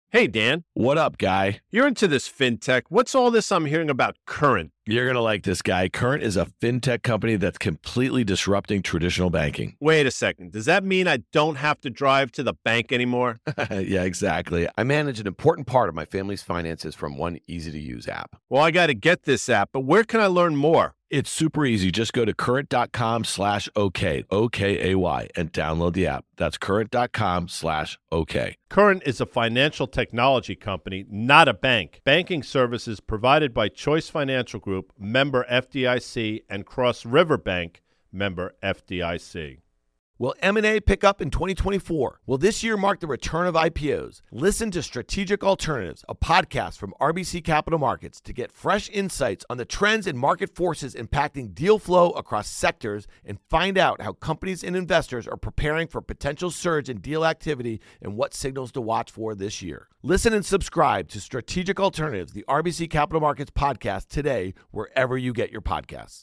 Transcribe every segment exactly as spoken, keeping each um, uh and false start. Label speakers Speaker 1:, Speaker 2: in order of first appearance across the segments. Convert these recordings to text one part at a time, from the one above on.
Speaker 1: Hey, Dan.
Speaker 2: What up, guy?
Speaker 1: You're into this fintech. What's all this I'm hearing about Current?
Speaker 2: You're going to like this guy. Current is a fintech company that's completely disrupting traditional banking.
Speaker 1: Wait a second. Does that mean I don't have to drive to the bank anymore?
Speaker 2: Yeah, exactly. I manage an important part of my family's finances from one easy-to-use app.
Speaker 1: Well, I got to get this app, but where can I learn more?
Speaker 2: It's super easy. Just go to current.com slash OK, O K A Y, and download the app. That's current.com slash OK.
Speaker 1: Current is a financial technology company, not a bank. Banking services provided by Choice Financial Group, member F D I C, and Cross River Bank, member F D I C.
Speaker 2: Will M and A pick up in twenty twenty-four? Will this year mark the return of I P Os? Listen to Strategic Alternatives, a podcast from R B C Capital Markets, to get fresh insights on the trends and market forces impacting deal flow across sectors, and find out how companies and investors are preparing for potential surge in deal activity and what signals to watch for this year. Listen and subscribe to Strategic Alternatives, the R B C Capital Markets podcast, today, wherever you get your podcasts.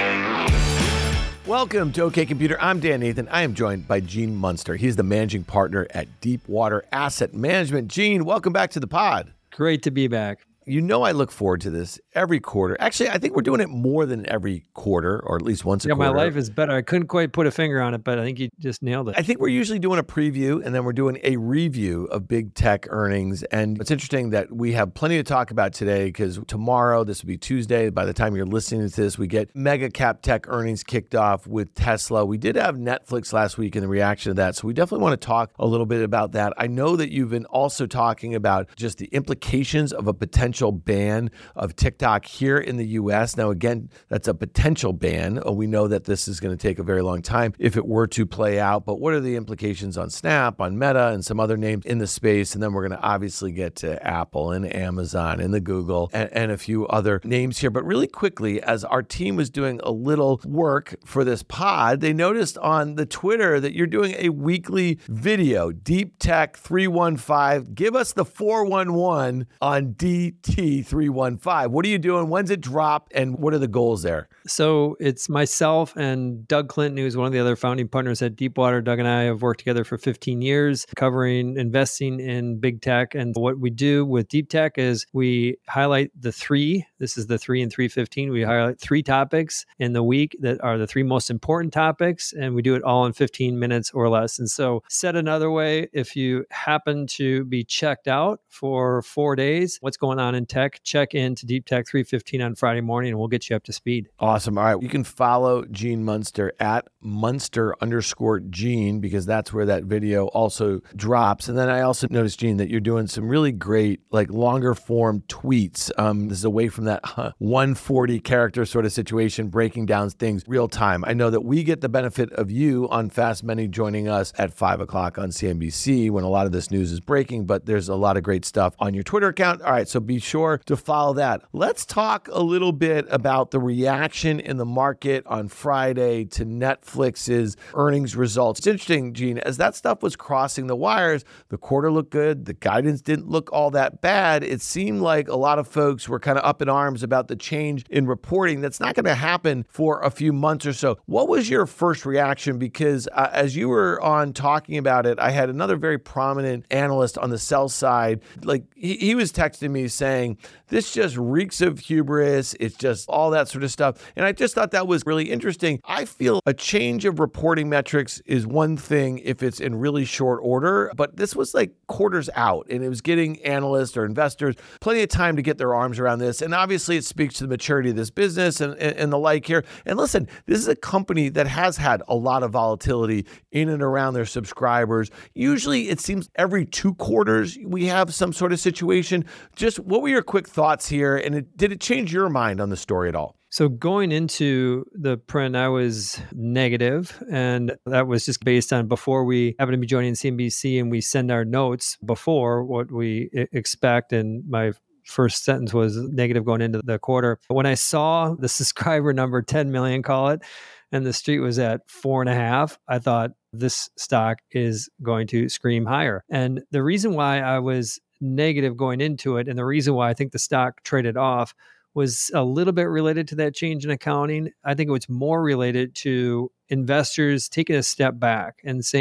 Speaker 2: Welcome to OK Computer. I'm Dan Nathan. I am joined by Gene Munster. He's the managing partner at Deepwater Asset Management. Gene, welcome back to the pod.
Speaker 3: Great to be back.
Speaker 2: You know I look forward to this every quarter. Actually, I think we're doing it more than every quarter, or at least once a
Speaker 3: yeah,
Speaker 2: quarter.
Speaker 3: Yeah, my life is better. I couldn't quite put a finger on it, but I think you just nailed it.
Speaker 2: I think we're usually doing a preview, and then we're doing a review of big tech earnings. And it's interesting that we have plenty to talk about today, because tomorrow, this will be Tuesday, by the time you're listening to this, we get mega cap tech earnings kicked off with Tesla. We did have Netflix last week and the reaction to that, so we definitely want to talk a little bit about that. I know that you've been also talking about just the implications of a potential ban of TikTok here in the U S. Now, again, that's a potential ban. We know that this is going to take a very long time if it were to play out. But what are the implications on Snap, on Meta, and some other names in the space? And then we're going to obviously get to Apple and Amazon and the Google and, and a few other names here. But really quickly, as our team was doing a little work for this pod, they noticed on the Twitter that you're doing a weekly video, Deep Tech three one five. Give us the four one one on D T three one five. What are you doing? When's it drop? And what are the goals there?
Speaker 3: So it's myself and Doug Clinton, who's one of the other founding partners at Deepwater. Doug and I have worked together for fifteen years, covering investing in big tech. And what we do with Deep Tech is we highlight the three. This is the three and three fifteen. We highlight three topics in the week that are the three most important topics, and we do it all in fifteen minutes or less. And so, said another way, if you happen to be checked out for four days, what's going on in tech, check into Deep Tech three fifteen on Friday morning, and we'll get you up to speed.
Speaker 2: Awesome. All right. You can follow Gene Munster at Munster underscore Gene, because that's where that video also drops. And then I also noticed, Gene, that you're doing some really great, like longer form tweets. Um, this is away from that huh, one forty character sort of situation, breaking down things real time. I know that we get the benefit of you on Fast Money joining us at five o'clock on C N B C when a lot of this news is breaking, but there's a lot of great stuff on your Twitter account. All right. So be sure to follow that. Let's talk a little bit about the reaction in the market on Friday to Netflix's earnings results. It's interesting, Gene, as that stuff was crossing the wires, the quarter looked good. The guidance didn't look all that bad. It seemed like a lot of folks were kind of up in arms about the change in reporting. That's not going to happen for a few months or so. What was your first reaction? Because uh, as you were on talking about it, I had another very prominent analyst on the sell side. Like he, he was texting me saying, this just reeks of hubris. It's just all that sort of stuff. And I just thought that was really interesting. I feel a change of reporting metrics is one thing if it's in really short order, but this was like quarters out, and it was getting analysts or investors plenty of time to get their arms around this. And obviously it speaks to the maturity of this business and, and, and the like here. And listen, this is a company that has had a lot of volatility in and around their subscribers. Usually it seems every two quarters we have some sort of situation. Just what were your quick thoughts here? And it, did it change your mind on the story at all?
Speaker 3: So going into the print, I was negative, and that was just based on before we happened to be joining C N B C, and we send our notes before what we expect. And my first sentence was negative going into the quarter. When I saw the subscriber number, ten million, call it, and the street was at four and a half, I thought this stock is going to scream higher. And the reason why I was negative going into it, and the reason why I think the stock traded off, was a little bit related to that change in accounting. I think it was more related to investors taking a step back and saying,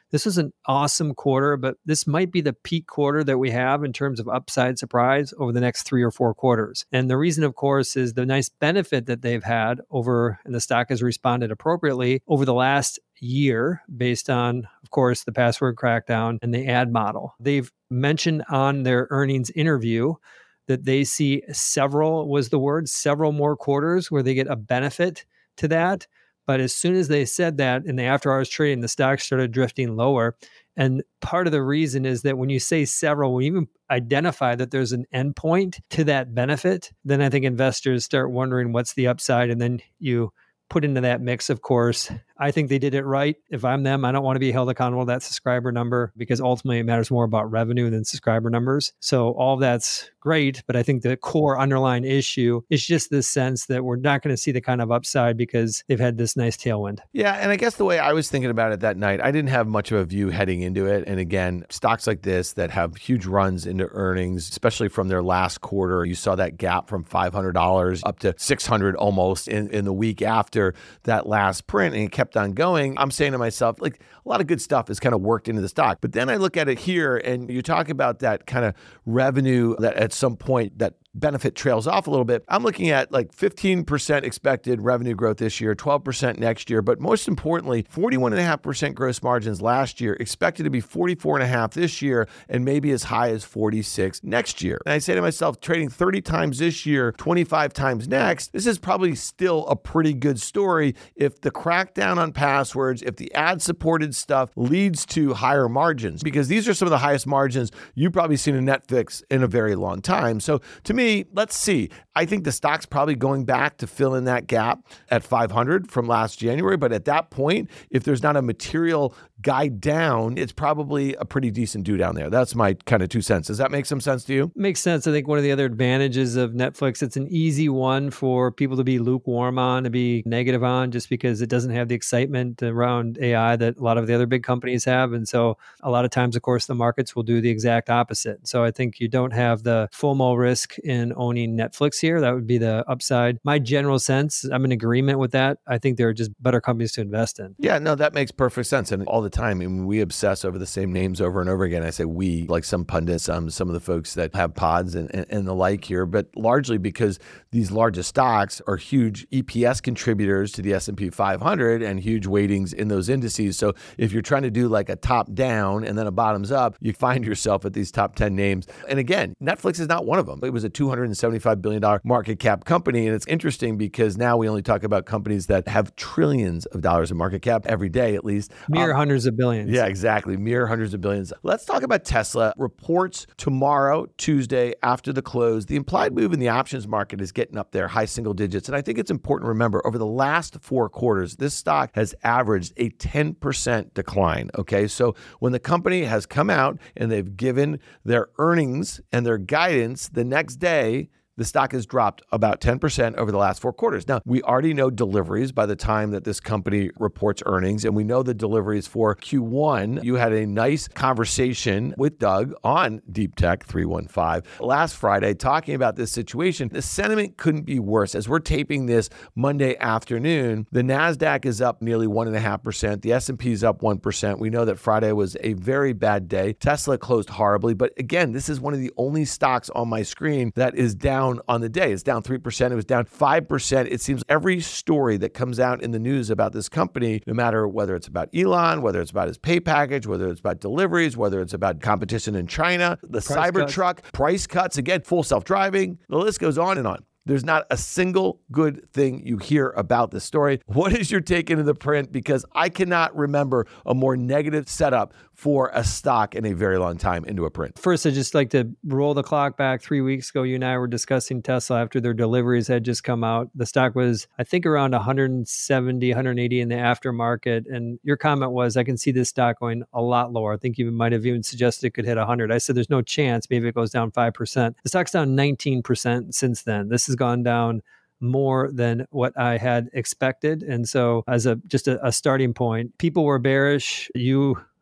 Speaker 3: this was an awesome quarter, but this might be the peak quarter that we have in terms of upside surprise over the next three or four quarters. And the reason, of course, is the nice benefit that they've had over, and the stock has responded appropriately over the last year based on, of course, the password crackdown and the ad model. They've mentioned on their earnings interview that they see several, was the word, several more quarters where they get a benefit to that. But as soon as they said that in the after hours trading, the stock started drifting lower. And part of the reason is that when you say several, when you even identify that there's an endpoint to that benefit, then I think investors start wondering what's the upside. And then you put into that mix, of course, I think they did it right. If I'm them, I don't want to be held accountable to that subscriber number because ultimately it matters more about revenue than subscriber numbers. So all of that's great, but I think the core underlying issue is just this sense that we're not going to see the kind of upside because they've had this nice tailwind.
Speaker 2: Yeah, and I guess the way I was thinking about it that night, I didn't have much of a view heading into it. And again, stocks like this that have huge runs into earnings, especially from their last quarter, you saw that gap from five hundred dollars up to six hundred dollars almost in, in the week after that last print, and it kept on going. I'm saying to myself, like, a lot of good stuff is kind of worked into the stock. But then I look at it here and you talk about that kind of revenue that at some point that benefit trails off a little bit. I'm looking at like fifteen percent expected revenue growth this year, twelve percent next year, but most importantly, forty-one point five percent gross margins last year, expected to be forty-four point five this year, and maybe as high as forty-six next year. And I say to myself, trading thirty times this year, twenty-five times next, this is probably still a pretty good story if the crackdown on passwords, if the ad-supported stuff leads to higher margins, because these are some of the highest margins you've probably seen in Netflix in a very long time. So to me, let's see. I think the stock's probably going back to fill in that gap at five hundred from last January. But at that point, if there's not a material guide down, it's probably a pretty decent do down there. That's my kind of two cents. Does that make some sense to you?
Speaker 3: Makes sense. I think one of the other advantages of Netflix, it's an easy one for people to be lukewarm on, to be negative on, just because it doesn't have the excitement around A I that a lot of the other big companies have. And so a lot of times, of course, the markets will do the exact opposite. So I think you don't have the FOMO risk in owning Netflix here. That would be the upside. My general sense, I'm in agreement with that. I think there are just better companies to invest in.
Speaker 2: Yeah, no, that makes perfect sense. And all the time, I mean, we obsess over the same names over and over again. I say we, like some pundits, um, some of the folks that have pods and, and, and the like here, but largely because these largest stocks are huge E P S contributors to the S and P five hundred and huge weightings in those indices. So if you're trying to do like a top down and then a bottoms up, you find yourself at these top ten names. And again, Netflix is not one of them. It was a two hundred seventy-five billion dollars market cap company. And it's interesting because now we only talk about companies that have trillions of dollars in market cap every day, at least.
Speaker 3: Mere
Speaker 2: um,
Speaker 3: hundreds of billions.
Speaker 2: Yeah, exactly. Mere hundreds of billions. Let's talk about Tesla. Reports tomorrow, Tuesday, after the close. The implied move in the options market is getting up there, high single digits. And I think it's important to remember, over the last four quarters, this stock has averaged a ten percent decline. Okay, so when the company has come out and they've given their earnings and their guidance the next day, the stock has dropped about ten percent over the last four quarters. Now, we already know deliveries by the time that this company reports earnings, and we know the deliveries for Q one. You had a nice conversation with Doug on Deep Tech three one five last Friday talking about this situation. The sentiment couldn't be worse. As we're taping this Monday afternoon, the NASDAQ is up nearly one point five percent. The S and P is up one percent. We know that Friday was a very bad day. Tesla closed horribly, but again, this is one of the only stocks on my screen that is down on the day. It's down three percent. It was down five percent. It seems every story that comes out in the news about this company, no matter whether it's about Elon, whether it's about his pay package, whether it's about deliveries, whether it's about competition in China, the Cybertruck, price cuts, again, full self-driving, the list goes on and on. There's not a single good thing you hear about this story. What is your take into the print? Because I cannot remember a more negative setup for a stock in a very long time into a print.
Speaker 3: First, I'd just like to roll the clock back three weeks ago. You and I were discussing Tesla after their deliveries had just come out. The stock was, I think, around one seventy, one eighty in the aftermarket. And your comment was, I can see this stock going a lot lower. I think you might have even suggested it could hit one hundred. I said, there's no chance. Maybe it goes down five percent. The stock's down nineteen percent since then. This has gone down more than what I had expected. And so as a just a, a starting point, people were bearish. You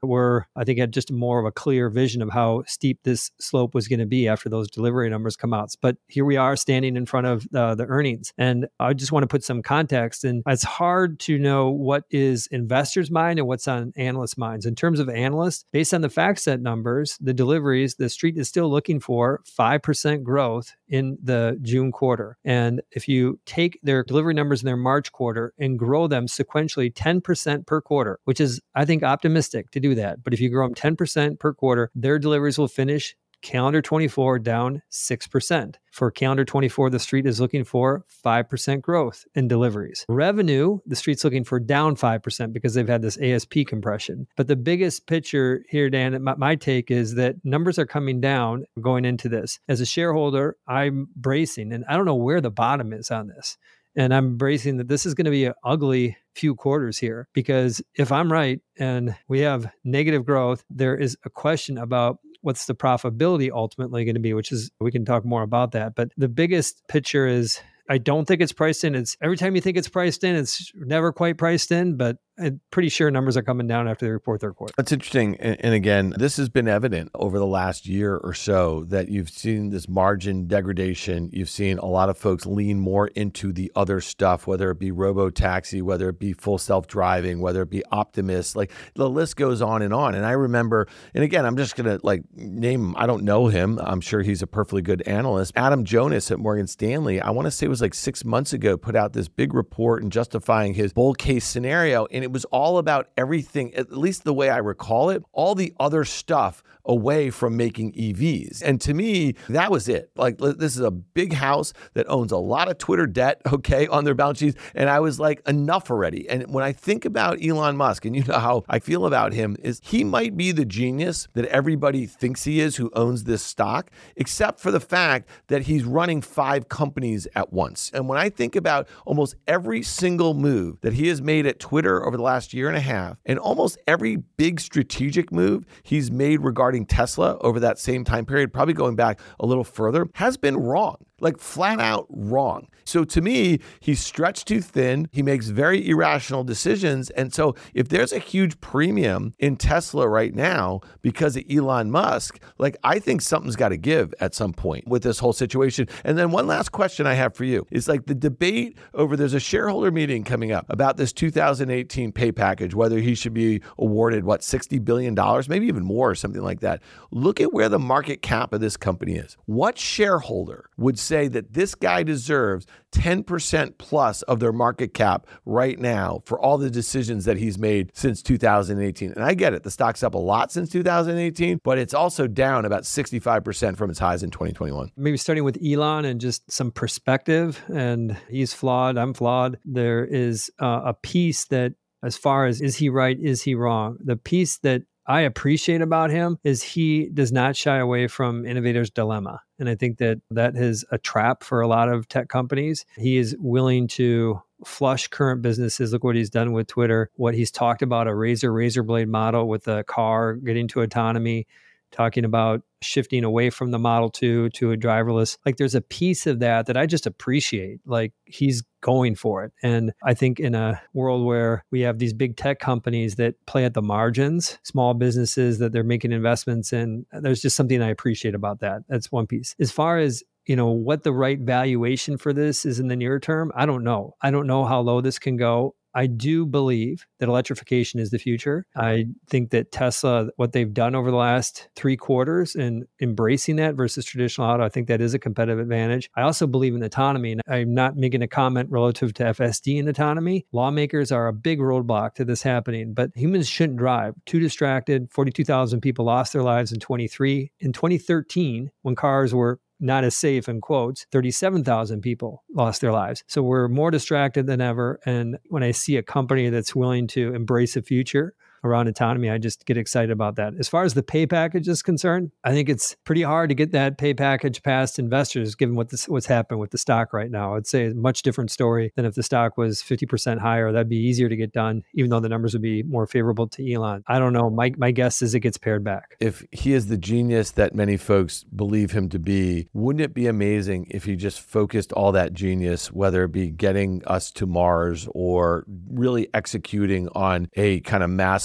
Speaker 3: were, I think, had just more of a clear vision of how steep this slope was going to be after those delivery numbers come out. But here we are standing in front of uh, the earnings. And I just want to put some context. And it's hard to know what is investors' mind and what's on analysts' minds. In terms of analysts, based on the FactSet numbers, the deliveries, the street is still looking for five percent growth in the June quarter. And if you take their delivery numbers in their March quarter and grow them sequentially ten percent per quarter, which is, I think, optimistic to do that. But if you grow them ten percent per quarter, their deliveries will finish calendar twenty-four down six percent. For calendar twenty-four, the street is looking for five percent growth in deliveries. Revenue, the street's looking for down five percent because they've had this A S P compression. But the biggest picture here, Dan, my, my take is that numbers are coming down going into this. As a shareholder, I'm bracing, and I don't know where the bottom is on this. And I'm bracing that this is going to be an ugly few quarters here, because if I'm right and we have negative growth, there is a question about what's the profitability ultimately going to be, which is, we can talk more about that. But the biggest picture is, I don't think it's priced in. It's every time you think it's priced in, it's never quite priced in, but I'm pretty sure numbers are coming down after they report their quarter.
Speaker 2: That's interesting. And, and again, this has been evident over the last year or so that you've seen this margin degradation. You've seen a lot of folks lean more into the other stuff, whether it be robo-taxi, whether it be full self-driving, whether it be Optimus, like the list goes on and on. And I remember, and again, I'm just going to like name, I don't know him. I'm sure he's a perfectly good analyst. Adam Jonas at Morgan Stanley, I want to say it was like six months ago, put out this big report and justifying his bull case scenario. And it was all about everything, at least the way I recall it, all the other stuff away from making E Vs. And to me, that was it. Like, this is a big house that owns a lot of Twitter debt, okay, on their balance sheets. And I was like, enough already. And when I think about Elon Musk, and you know how I feel about him, is he might be the genius that everybody thinks he is who owns this stock, except for the fact that he's running five companies at once. And when I think about almost every single move that he has made at Twitter over the last year and a half, and almost every big strategic move he's made regarding Tesla over that same time period, probably going back a little further, has been wrong. Like flat out wrong. So to me, he's stretched too thin. He makes very irrational decisions. And so if there's a huge premium in Tesla right now because of Elon Musk, like I think something's got to give at some point with this whole situation. And then one last question I have for you is like the debate over, there's a shareholder meeting coming up about this two thousand eighteen pay package, whether he should be awarded, what, sixty billion dollars, maybe even more or something like that. Look at where the market cap of this company is. What shareholder would say that this guy deserves ten percent plus of their market cap right now for all the decisions that he's made since two thousand eighteen? And I get it, the stock's up a lot since two thousand eighteen, but it's also down about sixty-five percent from its highs in twenty twenty-one.
Speaker 3: Maybe starting with Elon and just some perspective, and he's flawed, I'm flawed. There is uh, a piece that, as far as is he right, is he wrong? The piece that I appreciate about him is he does not shy away from innovator's dilemma. And I think that that is a trap for a lot of tech companies. He is willing to flush current businesses. Look what he's done with Twitter, what he's talked about, a razor, razor blade model with a car getting to autonomy, talking about shifting away from the Model two to a driverless. Like there's a piece of that that I just appreciate. Like he's going for it. And I think in a world where we have these big tech companies that play at the margins, small businesses that they're making investments in, there's just something I appreciate about that. That's one piece. As far as you know, what the right valuation for this is in the near term, I don't know. I don't know how low this can go. I do believe that electrification is the future. I think that Tesla, what they've done over the last three quarters and embracing that versus traditional auto, I think that is a competitive advantage. I also believe in autonomy, and I'm not making a comment relative to F S D and autonomy. Lawmakers are a big roadblock to this happening, but humans shouldn't drive. Too distracted. forty-two thousand people lost their lives in twenty-three. In twenty thirteen, when cars were not as safe, in quotes, thirty-seven thousand people lost their lives. So we're more distracted than ever. And when I see a company that's willing to embrace a future around autonomy, I just get excited about that. As far as the pay package is concerned, I think it's pretty hard to get that pay package past investors, given what this, what's happened with the stock right now. I'd say a much different story than if the stock was fifty percent higher. That'd be easier to get done, even though the numbers would be more favorable to Elon. I don't know. My, my guess is it gets pared back.
Speaker 2: If he is the genius that many folks believe him to be, wouldn't it be amazing if he just focused all that genius, whether it be getting us to Mars or really executing on a kind of mass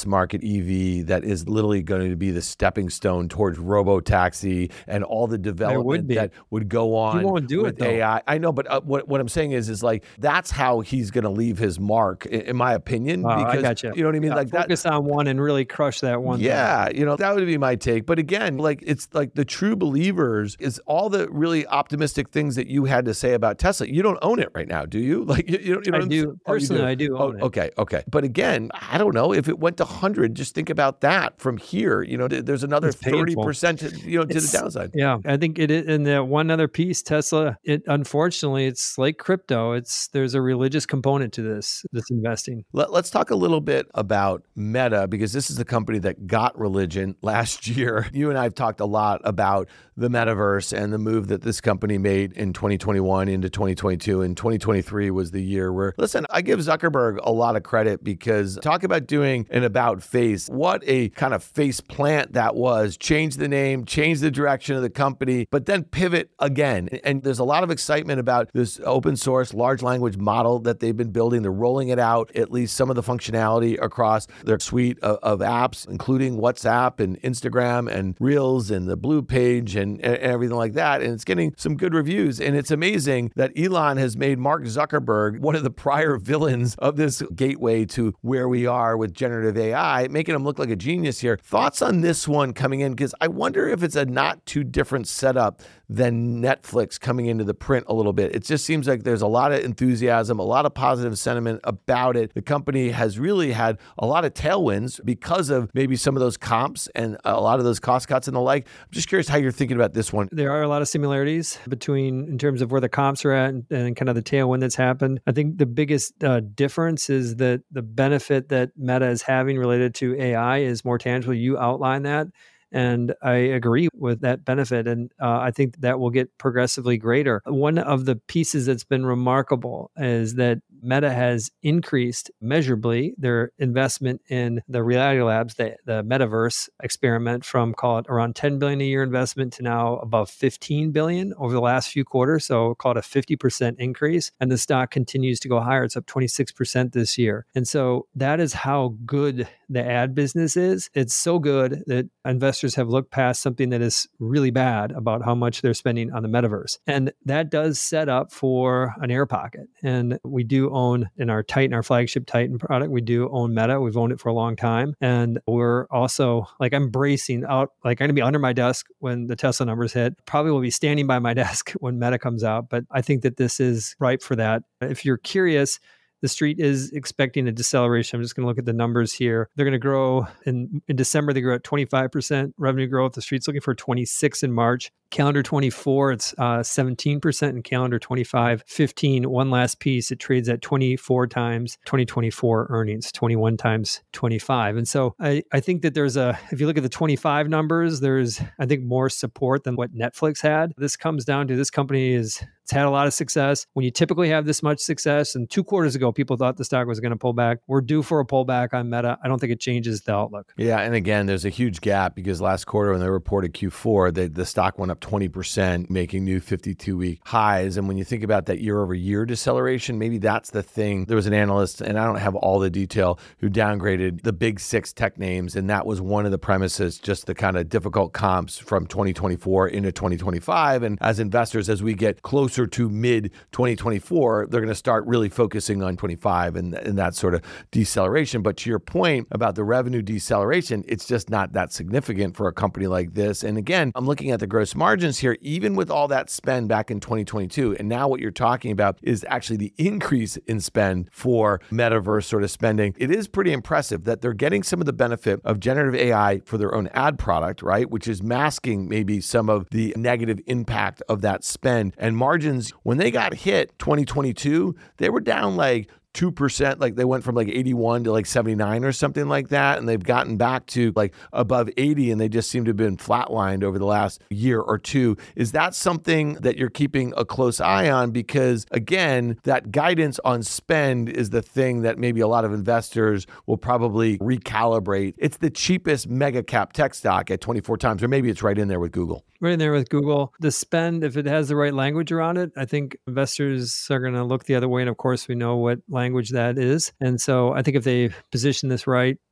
Speaker 2: market E V that is literally going to be the stepping stone towards robo-taxi and all the development
Speaker 3: be.
Speaker 2: that would go on
Speaker 3: He won't do
Speaker 2: with
Speaker 3: it, though.
Speaker 2: A I. I know, but uh, what, what I'm saying is, is like, that's how he's going to leave his mark, in, in my opinion.
Speaker 3: Wow,
Speaker 2: because,
Speaker 3: I gotcha.
Speaker 2: you know what I mean?
Speaker 3: Yeah,
Speaker 2: like that.
Speaker 3: focus on one and really crush that one.
Speaker 2: Yeah, you know, that would be my take. But again, like, it's like the true believers is all the really optimistic things that you had to say about Tesla. You don't own it right now, do you? Like, you, you, you know
Speaker 3: I
Speaker 2: what I'm
Speaker 3: do.
Speaker 2: saying? Oh, you
Speaker 3: Personally, I do own
Speaker 2: oh,
Speaker 3: it.
Speaker 2: Okay, okay. But again, I don't know if it went to one hundred, just think about that from here. You know, th- there's another
Speaker 3: It's painful.
Speaker 2: thirty percent, to, you know, to
Speaker 3: It's-
Speaker 2: the downside.
Speaker 3: Yeah, I think it is. And the one other piece, Tesla, it unfortunately, it's like crypto. It's there's a religious component to this, this investing.
Speaker 2: Let, let's talk a little bit about Meta, because this is the company that got religion last year. You and I have talked a lot about the metaverse and the move that this company made in twenty twenty-one into twenty twenty-two. And twenty twenty-three was the year where, listen, I give Zuckerberg a lot of credit, because talk about doing an about face. What a kind of face plant that was. Change the name, change the direction of the company, but then pivot again. And there's a lot of excitement about this open source large language model that they've been building. They're rolling it out, at least some of the functionality across their suite of, of apps, including WhatsApp and Instagram and Reels and the Blue Page and, and everything like that. And it's getting some good reviews. And it's amazing that Elon has made Mark Zuckerberg one of the prior villains of this gateway to where we are with generative A I, making him look like a genius here. Thoughts on this one coming in? Because I wonder if it's a not too different setup than Netflix coming into the print a little bit. It just seems like there's a lot of enthusiasm, a lot of positive sentiment about it. The company has really had a lot of tailwinds because of maybe some of those comps and a lot of those cost cuts and the like. I'm just curious how you're thinking about this one.
Speaker 3: There are a lot of similarities between, in terms of where the comps are at and, and kind of the tailwind that's happened. I think the biggest uh, difference is that the benefit that Meta is having related to A I is more tangible. You outline that. And I agree with that benefit. And uh, I think that will get progressively greater. One of the pieces that's been remarkable is that Meta has increased measurably their investment in the Reality Labs, the, the metaverse experiment, from, call it, around ten billion dollars a year investment to now above fifteen billion dollars over the last few quarters. So call it a fifty percent increase. And the stock continues to go higher. It's up twenty-six percent this year. And so that is how good the ad business is. It's so good that investors have looked past something that is really bad about how much they're spending on the metaverse. And that does set up for an air pocket. And we do own, in our Titan, our flagship Titan product, we do own Meta. We've owned it for a long time. And we're also, like, I'm bracing out, like, I'm going to be under my desk when the Tesla numbers hit. Probably will be standing by my desk when Meta comes out. But I think that this is ripe for that. If you're curious, the street is expecting a deceleration. I'm just going to look at the numbers here. They're going to grow in, in December. They grew at twenty-five percent revenue growth. The street's looking for twenty-six in March. Calendar twenty-four, it's uh, seventeen percent. In calendar twenty-five, fifteen. One last piece, it trades at twenty-four times twenty twenty-four earnings, twenty-one times twenty-five. And so I, I think that there's a, if you look at the twenty-five numbers, there's, I think, more support than what Netflix had. This comes down to, this company is, it's had a lot of success. When you typically have this much success, and two quarters ago, people thought the stock was going to pull back. We're due for a pullback on Meta. I don't think it changes the outlook.
Speaker 2: Yeah, and again, there's a huge gap, because last quarter when they reported Q four, they, the stock went up twenty percent, making new fifty-two week highs. And when you think about that year over year deceleration, maybe that's the thing. There was an analyst, and I don't have all the detail, who downgraded the big six tech names. And that was one of the premises, just the kind of difficult comps from twenty twenty-four into twenty twenty-five. And as investors, as we get closer to mid twenty twenty-four, they're going to start really focusing on twenty-five and, and that sort of deceleration. But to your point about the revenue deceleration, it's just not that significant for a company like this. And again, I'm looking at the gross margins here, even with all that spend back in twenty twenty-two. And now what you're talking about is actually the increase in spend for metaverse sort of spending. It is pretty impressive that they're getting some of the benefit of generative A I for their own ad product, right? Which is masking maybe some of the negative impact of that spend. And margins, when they got hit twenty twenty-two, they were down like two percent, like they went from like eighty-one to like seventy-nine or something like that. And they've gotten back to like above eighty, and they just seem to have been flatlined over the last year or two. Is that something that you're keeping a close eye on? Because again, that guidance on spend is the thing that maybe a lot of investors will probably recalibrate. It's the cheapest mega cap tech stock at twenty-four times, or maybe it's right in there with Google.
Speaker 3: Right in there with Google. The spend, if it has the right language around it, I think investors are going to look the other way. And of course, we know what language that is. And so I think if they position this right,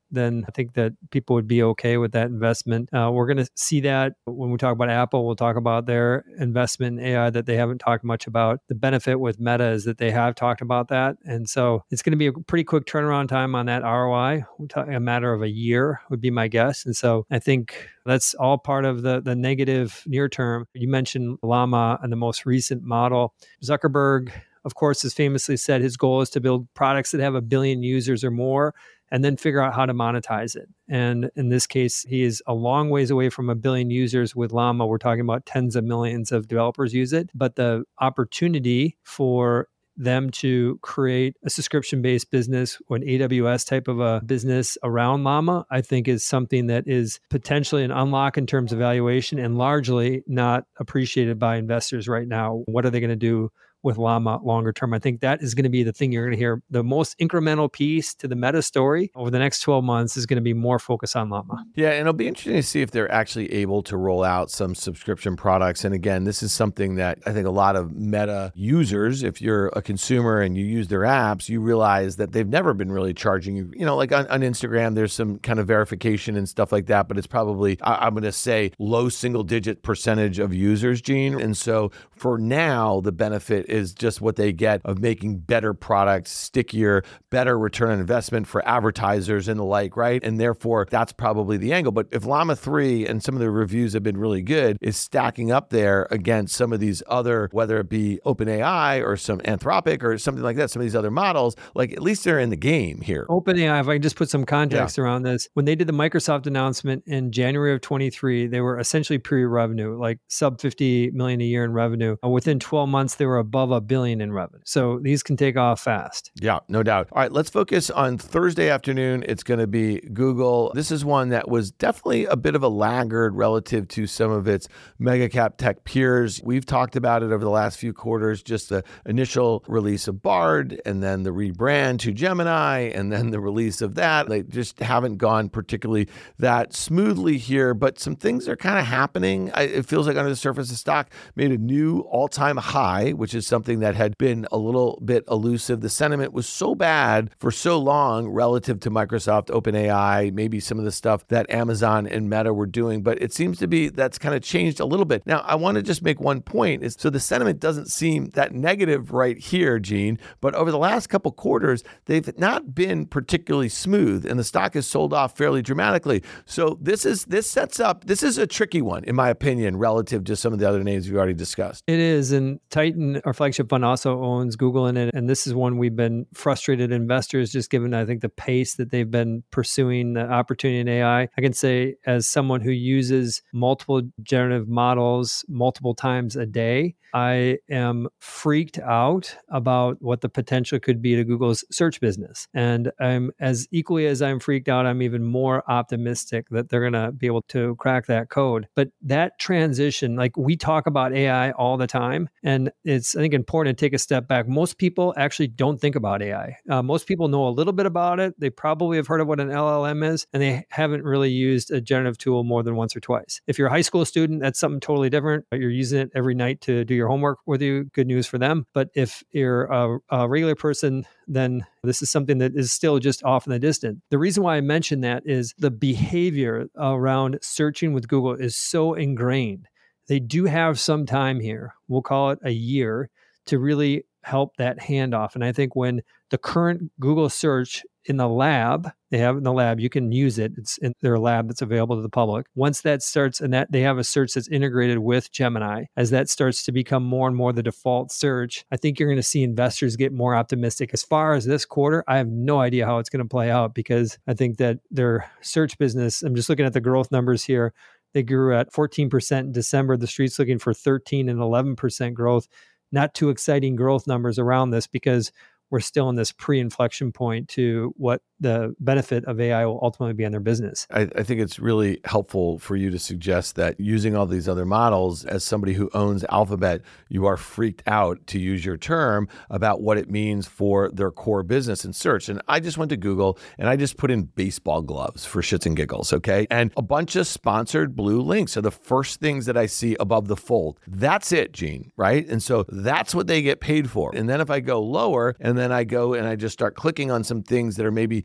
Speaker 3: then I think that people would be okay with that investment. Uh, we're going to see that when we talk about Apple. We'll talk about their investment in A I that they haven't talked much about. The benefit with Meta is that they have talked about that. And so it's going to be a pretty quick turnaround time on that R O I. We're talking a matter of a year would be my guess. And so I think that's all part of the, the negative near term. You mentioned Llama and the most recent model. Zuckerberg, of course, has famously said his goal is to build products that have a billion users or more and then figure out how to monetize it. And in this case, he is a long ways away from a billion users with Llama. We're talking about tens of millions of developers use it. But the opportunity for them to create a subscription-based business or an A W S type of a business around Llama, I think is something that is potentially an unlock in terms of valuation and largely not appreciated by investors right now. What are they going to do with Llama longer term? I think that is going to be the thing you're going to hear. The most incremental piece to the Meta story over the next twelve months is going to be more focus on Llama.
Speaker 2: Yeah, and it'll be interesting to see if they're actually able to roll out some subscription products. And again, this is something that I think a lot of Meta users, if you're a consumer and you use their apps, you realize that they've never been really charging you. You know, like on, on Instagram, there's some kind of verification and stuff like that, but it's probably, I, I'm going to say, low single digit percentage of users, Gene. And so for now, the benefit is just what they get of making better products, stickier, better return on investment for advertisers and the like, right? And therefore, that's probably the angle. But if Llama three, and some of the reviews have been really good, is stacking up there against some of these other, whether it be OpenAI or some Anthropic or something like that, some of these other models, like at least they're in the game here.
Speaker 3: OpenAI, if I can just put some context yeah. around this, when they did the Microsoft announcement in January of twenty-three, they were essentially pre-revenue, like sub fifty million a year in revenue. Uh, within twelve months, they were above a billion in revenue. So these can take off fast.
Speaker 2: Yeah, no doubt. All right, let's focus on Thursday afternoon. It's going to be Google. This is one that was definitely a bit of a laggard relative to some of its mega cap tech peers. We've talked about it over the last few quarters, just the initial release of Bard and then the rebrand to Gemini and then the release of that. They just haven't gone particularly that smoothly here, but some things are kind of happening. I, it feels like under the surface, the stock made a new all-time high, which is something that had been a little bit elusive. The sentiment was so bad for so long relative to Microsoft, OpenAI, maybe some of the stuff that Amazon and Meta were doing, but it seems to be that's kind of changed a little bit. Now, I want to just make one point is so the sentiment doesn't seem that negative right here, Gene, but over the last couple quarters, they've not been particularly smooth and the stock has sold off fairly dramatically. So this is this sets up, this is a tricky one, in my opinion, relative to some of the other names we've already discussed.
Speaker 3: It is, and Titan, our flagship fund, also owns Google in it. And this is one we've been frustrated investors, just given, I think, the pace that they've been pursuing the opportunity in A I. I can say, as someone who uses multiple generative models multiple times a day, I am freaked out about what the potential could be to Google's search business. And I'm as equally as I'm freaked out, I'm even more optimistic that they're going to be able to crack that code. But that transition, like we talk about A I all the time, and it's, I think, important to take a step back. Most people actually don't think about A I. Uh, most people know a little bit about it. They probably have heard of what an L L M is, and they haven't really used a generative tool more than once or twice. If you're a high school student, that's something totally different. You're using it every night to do your homework with you. Good news for them. But if you're a, a regular person, then this is something that is still just off in the distance. The reason why I mention that is the behavior around searching with Google is so ingrained. They do have some time here, we'll call it a year, to really help that handoff. And I think when the current Google search in the lab, they have it in the lab, you can use it. It's in their lab that's available to the public. Once that starts, and that they have a search that's integrated with Gemini, as that starts to become more and more the default search, I think you're going to see investors get more optimistic. As far as this quarter, I have no idea how it's going to play out, because I think that their search business, I'm just looking at the growth numbers here, they grew at fourteen percent in December. The street's looking for thirteen and eleven percent growth. Not too exciting growth numbers around this, because we're still in this pre-inflection point to what the benefit of A I will ultimately be on their business.
Speaker 2: I, I think it's really helpful for you to suggest that using all these other models, as somebody who owns Alphabet, you are freaked out, to use your term, about what it means for their core business and search. And I just went to Google and I just put in baseball gloves for shits and giggles, okay? And a bunch of sponsored blue links are the first things that I see above the fold. That's it, Gene, right? And so that's what they get paid for. And then if I go lower, and then I go and I just start clicking on some things that are maybe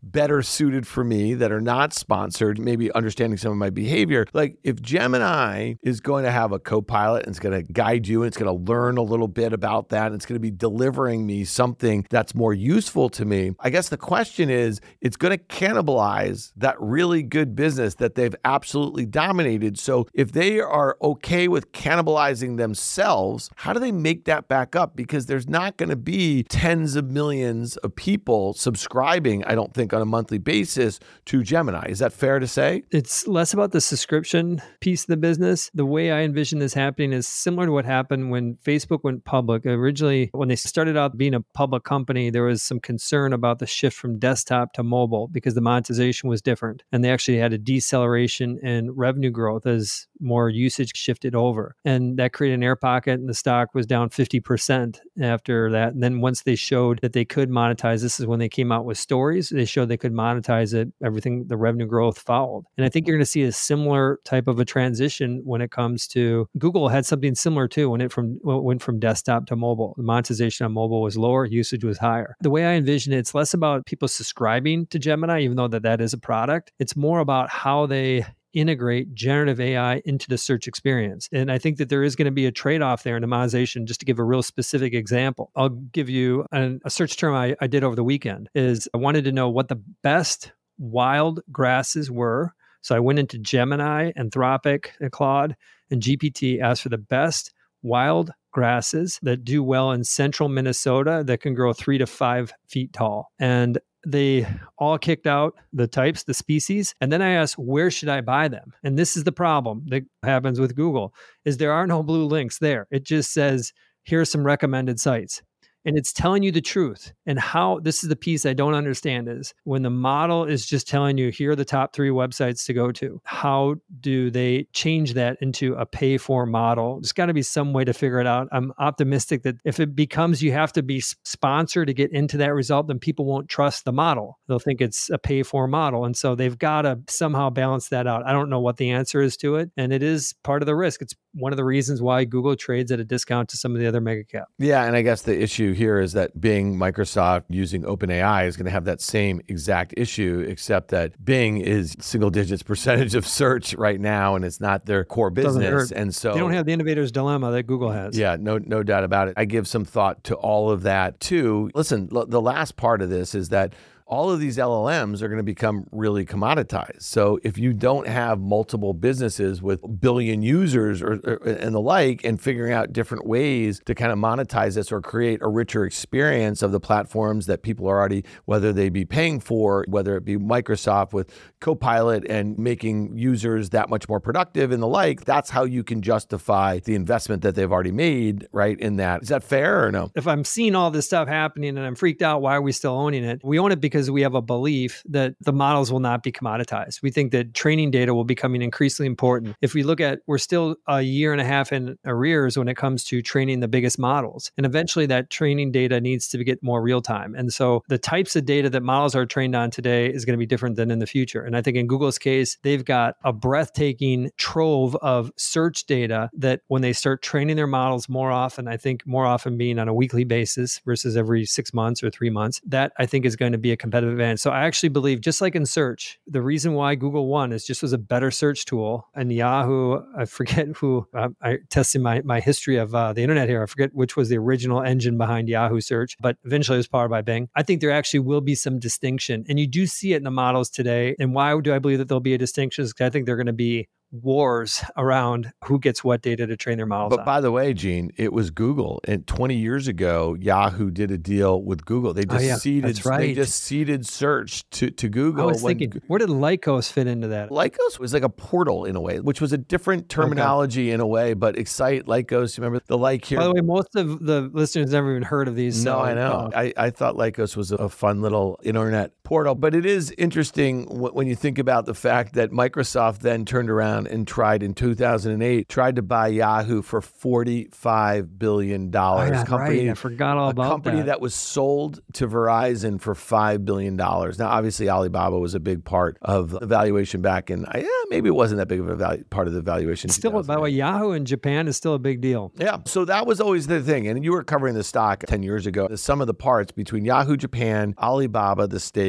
Speaker 2: better suited for me that are not sponsored, maybe understanding some of my behavior. Like if Gemini is going to have a co-pilot and it's going to guide you and it's going to learn a little bit about that and it's going to be delivering me something that's more useful to me, I guess the question is, it's going to cannibalize that really good business that they've absolutely dominated. So if they are okay with cannibalizing themselves, how do they make that back up? Because there's not going to be tens of millions of people subscribing, I don't think, on a monthly basis to Gemini. Is that fair to say?
Speaker 3: It's less about the subscription piece of the business. The way I envision this happening is similar to what happened when Facebook went public. Originally, when they started out being a public company, there was some concern about the shift from desktop to mobile because the monetization was different. And they actually had a deceleration in revenue growth as more usage shifted over. And that created an air pocket and the stock was down fifty percent after that. And then once they showed that they could monetize, this is when they came out with stories, they showed they could monetize it, everything, the revenue growth followed. And I think you're going to see a similar type of a transition when it comes to Google had something similar too when it from went from desktop to mobile. The monetization on mobile was lower, usage was higher. The way I envision it, it's less about people subscribing to Gemini, even though that, that is a product. It's more about how they integrate generative A I into the search experience. And I think that there is going to be a trade-off there in the monetization. Just to give a real specific example, I'll give you an, a search term I, I did over the weekend is I wanted to know what the best wild grasses were. So I went into Gemini, Anthropic, and Claude, and G P T, asked for the best wild grasses that do well in central Minnesota that can grow three to five feet tall. And they all kicked out the types, the species. And then I asked, where should I buy them? And this is the problem that happens with Google, is there are no blue links there. It just says, here's some recommended sites. And it's telling you the truth. And how, this is the piece I don't understand, is when the model is just telling you, here are the top three websites to go to, how do they change that into a pay for model? There's got to be some way to figure it out. I'm optimistic that if it becomes you have to be sponsored to get into that result, then people won't trust the model. They'll think it's a pay for model. And so they've got to somehow balance that out. I don't know what the answer is to it. And it is part of the risk. It's one of the reasons why Google trades at a discount to some of the other mega cap.
Speaker 2: Yeah. And I guess the issue here is that Bing, Microsoft using OpenAI is going to have that same exact issue, except that Bing is single digits percentage of search right now, and it's not their core business. And so
Speaker 3: they don't have the innovator's dilemma that Google has.
Speaker 2: Yeah, no, no doubt about it. I give some thought to all of that too. Listen, l- the last part of this is that all of these L L Ms are going to become really commoditized. So if you don't have multiple businesses with billion users or, or and the like, and figuring out different ways to kind of monetize this or create a richer experience of the platforms that people are already, whether they be paying for, whether it be Microsoft with Copilot and making users that much more productive and the like, that's how you can justify the investment that they've already made, right, in that. Is that fair or no?
Speaker 3: If I'm seeing all this stuff happening and I'm freaked out, why are we still owning it? We own it because we have a belief that the models will not be commoditized. We think that training data will be becoming increasingly important. If we look at, we're still a year and a half in arrears when it comes to training the biggest models. And eventually that training data needs to get more real time. And so the types of data that models are trained on today is going to be different than in the future. And I think in Google's case, they've got a breathtaking trove of search data that when they start training their models more often, I think more often being on a weekly basis versus every six months or three months, that I think is going to be a competitive advantage. So I actually believe, just like in search, the reason why Google won is just was a better search tool. And Yahoo, I forget who, uh, I tested my, my history of uh, the internet here. I forget which was the original engine behind Yahoo search, but eventually it was powered by Bing. I think there actually will be some distinction. And you do see it in the models today. And why do I believe that there'll be a distinction? Because I think they're going to be wars around who gets what data to train their models
Speaker 2: But
Speaker 3: on.
Speaker 2: by the way, Gene, it was Google. And twenty years ago, Yahoo did a deal with Google. They just
Speaker 3: oh, yeah,
Speaker 2: ceded
Speaker 3: that's right.
Speaker 2: they just ceded search to, to Google.
Speaker 3: I was
Speaker 2: when
Speaker 3: thinking, where did Lycos fit into that?
Speaker 2: Lycos was like a portal in a way, which was a different terminology okay. in a way, but Excite, Lycos, remember the like here?
Speaker 3: By the way, most of the listeners never even heard of these.
Speaker 2: No,
Speaker 3: so,
Speaker 2: I know. Uh, I, I thought Lycos was a fun little internet portal, but it is interesting when you think about the fact that Microsoft then turned around and tried in two thousand eight, tried to buy Yahoo for forty-five billion dollars.
Speaker 3: Oh, yeah,
Speaker 2: company,
Speaker 3: right. I forgot all about
Speaker 2: that. A company
Speaker 3: that.
Speaker 2: that was sold to Verizon for five billion dollars. Now, obviously, Alibaba was a big part of the valuation back in, yeah, maybe it wasn't that big of a value, part of the valuation.
Speaker 3: Still, by the way, Yahoo in Japan is still a big deal.
Speaker 2: Yeah. So that was always the thing. And you were covering the stock ten years ago. The sum of the parts between Yahoo Japan, Alibaba, the stake,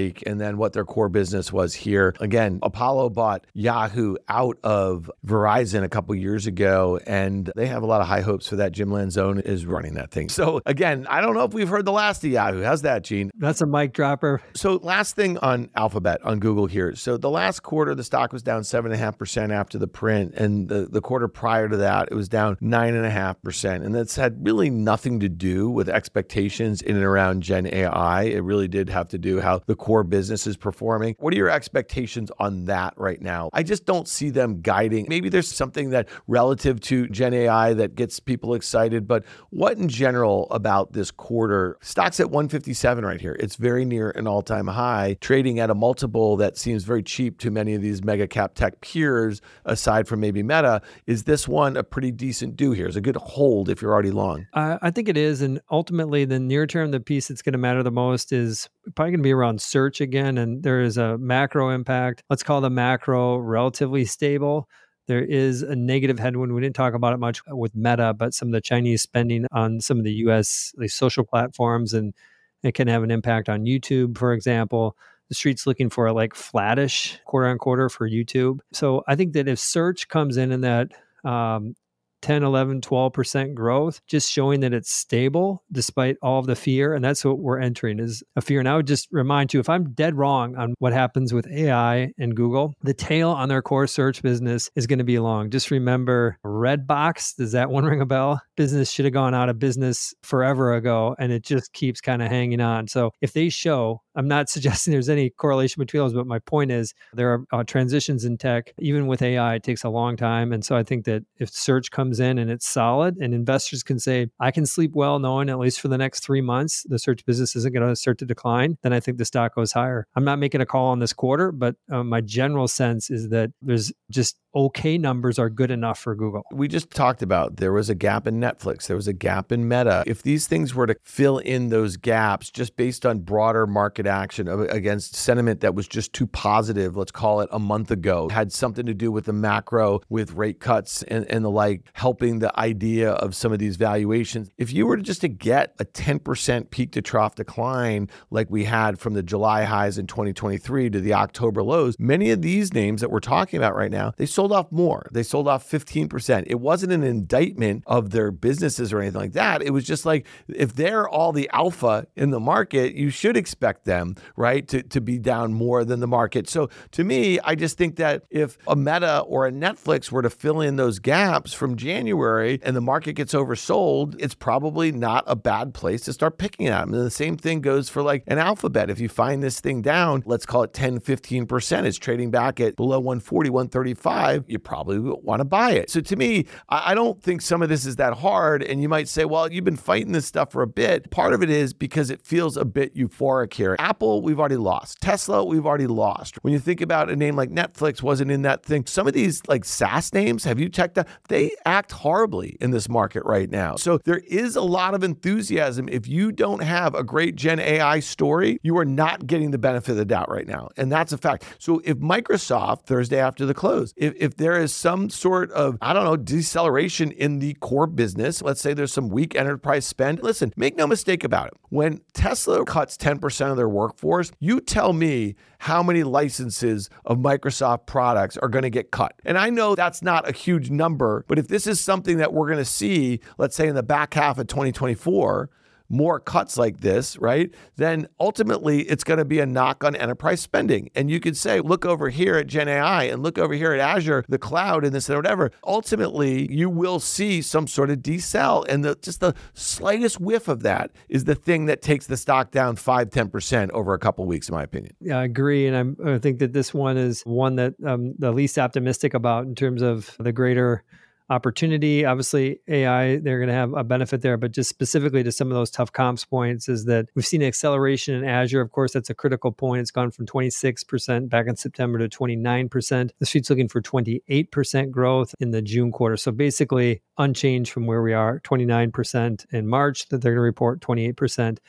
Speaker 2: week, and then what their core business was here. Again, Apollo bought Yahoo out of Verizon a couple years ago, and they have a lot of high hopes for that. Jim Lanzone is running that thing. So again, I don't know if we've heard the last of Yahoo. How's that, Gene?
Speaker 3: That's a mic dropper.
Speaker 2: So last thing on Alphabet, on Google here. So the last quarter, the stock was down seven point five percent after the print, and the, the quarter prior to that, it was down nine point five percent. And that's had really nothing to do with expectations in and around Gen A I. It really did have to do how the core business is performing. What are your expectations on that right now? I just don't see them guiding. Maybe there's something that relative to Gen A I that gets people excited, but what in general about this quarter? Stock's at one fifty-seven right here. It's very near an all-time high, trading at a multiple that seems very cheap to many of these mega cap tech peers, aside from maybe Meta. Is this one a pretty decent do here? Is a good hold if you're already long?
Speaker 3: I, I think it is. And ultimately, the near term, the piece that's going to matter the most is probably going to be around search again. And there is a macro impact. Let's call the macro relatively stable. There is a negative headwind. We didn't talk about it much with Meta, but some of the Chinese spending on some of the U S like social platforms, and it can have an impact on YouTube, for example. The street's looking for a like flattish quarter on quarter for YouTube. So I think that if search comes in in that um, ten, eleven, twelve percent growth, just showing that it's stable despite all of the fear. And that's what we're entering, is a fear. And I would just remind you, if I'm dead wrong on what happens with A I and Google, the tail on their core search business is going to be long. Just remember Redbox. Does that one ring a bell? Business should have gone out of business forever ago, and it just keeps kind of hanging on. So if they show, I'm not suggesting there's any correlation between those, but my point is there are uh, transitions in tech. Even with A I, it takes a long time. And so I think that if search comes in and it's solid, and investors can say, I can sleep well knowing at least for the next three months, the search business isn't going to start to decline, then I think the stock goes higher. I'm not making a call on this quarter, but uh, my general sense is that there's just okay numbers are good enough for Google.
Speaker 2: We just talked about there was a gap in Netflix. There was a gap in Meta. If these things were to fill in those gaps just based on broader market action against sentiment that was just too positive, let's call it a month ago, had something to do with the macro, with rate cuts and, and the like, helping the idea of some of these valuations. If you were to just to get a ten percent peak to trough decline like we had from the July highs in twenty twenty-three to the October lows, many of these names that we're talking about right now, they sold off more. They sold off fifteen percent. It wasn't an indictment of their businesses or anything like that. It was just like, if they're all the alpha in the market, you should expect them, right, to, to be down more than the market. So to me, I just think that if a Meta or a Netflix were to fill in those gaps from January and the market gets oversold, it's probably not a bad place to start picking at them. And the same thing goes for like an Alphabet. If you find this thing down, let's call it ten, fifteen percent, it's trading back at below one forty, one thirty-five, you probably want to buy it. So to me, I don't think some of this is that hard. And you might say, well, you've been fighting this stuff for a bit. Part of it is because it feels a bit euphoric here. Apple, we've already lost. Tesla, we've already lost. When you think about a name like Netflix wasn't in that thing. Some of these like SaaS names, have you checked out? They act horribly in this market right now. So there is a lot of enthusiasm. If you don't have a great Gen A I story, you are not getting the benefit of the doubt right now. And that's a fact. So if Microsoft, Thursday after the close, if, if there is some sort of, I don't know, deceleration in the core business, let's say there's some weak enterprise spend, listen, make no mistake about it. When Tesla cuts ten percent of their workforce, you tell me how many licenses of Microsoft products are going to get cut. And I know that's not a huge number, but if this is something that we're going to see, let's say in the back half of twenty twenty-four, more cuts like this, right? Then ultimately it's going to be a knock on enterprise spending. And you could say, look over here at Gen A I and look over here at Azure, the cloud and this and whatever. Ultimately, you will see some sort of decel. And the, just the slightest whiff of that is the thing that takes the stock down five, ten percent over a couple of weeks, in my opinion.
Speaker 3: Yeah, I agree. And I'm, I think that this one is one that I'm the least optimistic about in terms of the greater opportunity. Obviously, A I, they're going to have a benefit there, but just specifically to some of those tough comps points is that we've seen an acceleration in Azure. Of course, that's a critical point. It's gone from twenty-six percent back in September to twenty-nine percent. The street's looking for twenty-eight percent growth in the June quarter. So basically unchanged from where we are, twenty-nine percent in March that they're going to report, twenty-eight percent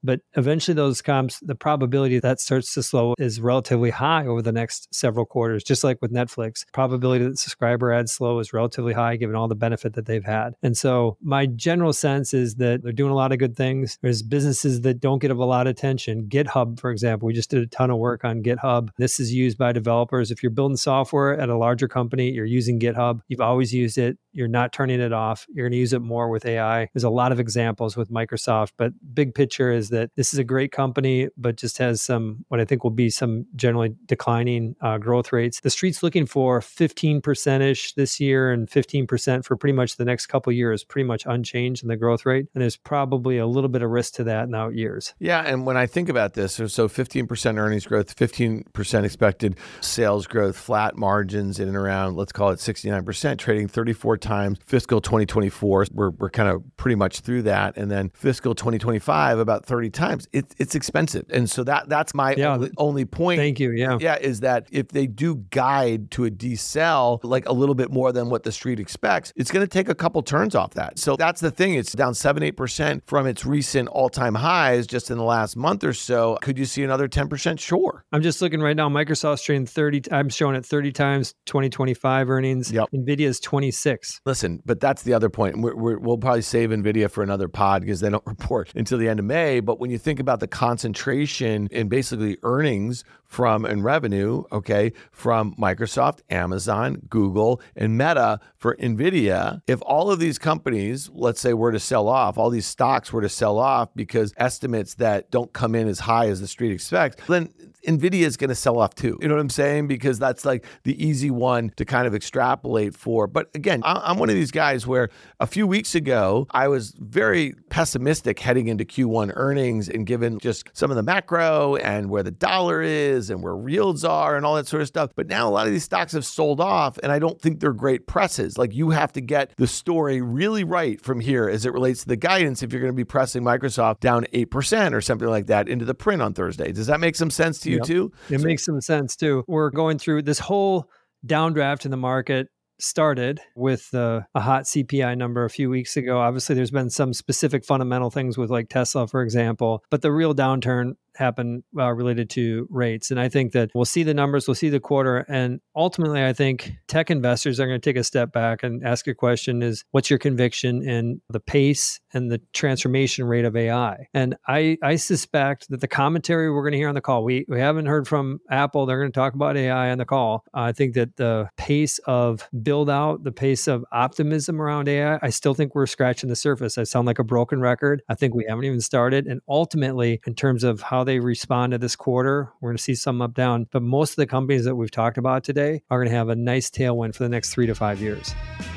Speaker 3: But eventually those comps, the probability that starts to slow is relatively high over the next several quarters, just like with Netflix. Probability that subscriber ads slow is relatively high given all the benefit that they've had. And so my general sense is that they're doing a lot of good things. There's businesses that don't get a lot of attention. GitHub, for example, we just did a ton of work on GitHub. This is used by developers. If you're building software at a larger company, you're using GitHub. You've always used it. You're not turning it off. You're going to use it more with A I. There's a lot of examples with Microsoft, but big picture is that this is a great company, but just has some, what I think will be some generally declining uh, growth rates. The street's looking for fifteen percent-ish this year and fifteen percent for pretty much the next couple of years, pretty much unchanged in the growth rate. And there's probably a little bit of risk to that in out years.
Speaker 2: Yeah. And when I think about this, so fifteen percent earnings growth, fifteen percent expected sales growth, flat margins in and around, let's call it sixty-nine percent, trading thirty-four times fiscal twenty twenty-four. We're, we're kind of pretty much through that. And then fiscal twenty twenty-five, about thirty times. It, it's expensive. And so that that's my
Speaker 3: yeah,
Speaker 2: only, only point.
Speaker 3: Thank you. Yeah.
Speaker 2: Yeah. Is that if they do guide to a decel, like a little bit more than what the street expects, it's going to take a couple turns off that. So that's the thing. It's down seven, eight percent from its recent all-time highs just in the last month or so. Could you see another ten percent? Sure.
Speaker 3: I'm just looking right now. Microsoft's trading thirty. I'm showing it thirty times twenty twenty-five earnings.
Speaker 2: Yep.
Speaker 3: NVIDIA is twenty-six.
Speaker 2: Listen, but that's the other point. We're, we're, we'll probably save NVIDIA for another pod because they don't report until the end of May. But when you think about the concentration in basically earnings from and revenue, okay, from Microsoft, Amazon, Google, and Meta for NVIDIA, if all of these companies, let's say, were to sell off, all these stocks were to sell off because estimates that don't come in as high as the street expects, then NVIDIA is going to sell off too. You know what I'm saying? Because that's like the easy one to kind of extrapolate for. But again, I'm one of these guys where a few weeks ago, I was very pessimistic heading into Q one earnings and given just some of the macro and where the dollar is and where yields are and all that sort of stuff. But now a lot of these stocks have sold off and I don't think they're great presses. Like you have to get the story really right from here as it relates to the guidance if you're going to be pressing Microsoft down eight percent or something like that into the print on Thursday. Does that make some sense to you
Speaker 3: Yep.
Speaker 2: too?
Speaker 3: It
Speaker 2: So-
Speaker 3: makes some sense too. We're going through this whole downdraft in the market. Started with uh, a hot C P I number a few weeks ago. Obviously, there's been some specific fundamental things with like Tesla, for example, but the real downturn happened uh, related to rates. And I think that we'll see the numbers, we'll see the quarter. And ultimately, I think tech investors are going to take a step back and ask your question is, what's your conviction in the pace and the transformation rate of A I? And I, I suspect that the commentary we're going to hear on the call, we, we haven't heard from Apple. They're going to talk about A I on the call. Uh, I think that the pace of build out, the pace of optimism around A I, I still think we're scratching the surface. I sound like a broken record. I think we haven't even started. And ultimately, in terms of how they respond to this quarter, we're going to see some up down. But most of the companies that we've talked about today are going to have a nice tailwind for the next three to five years.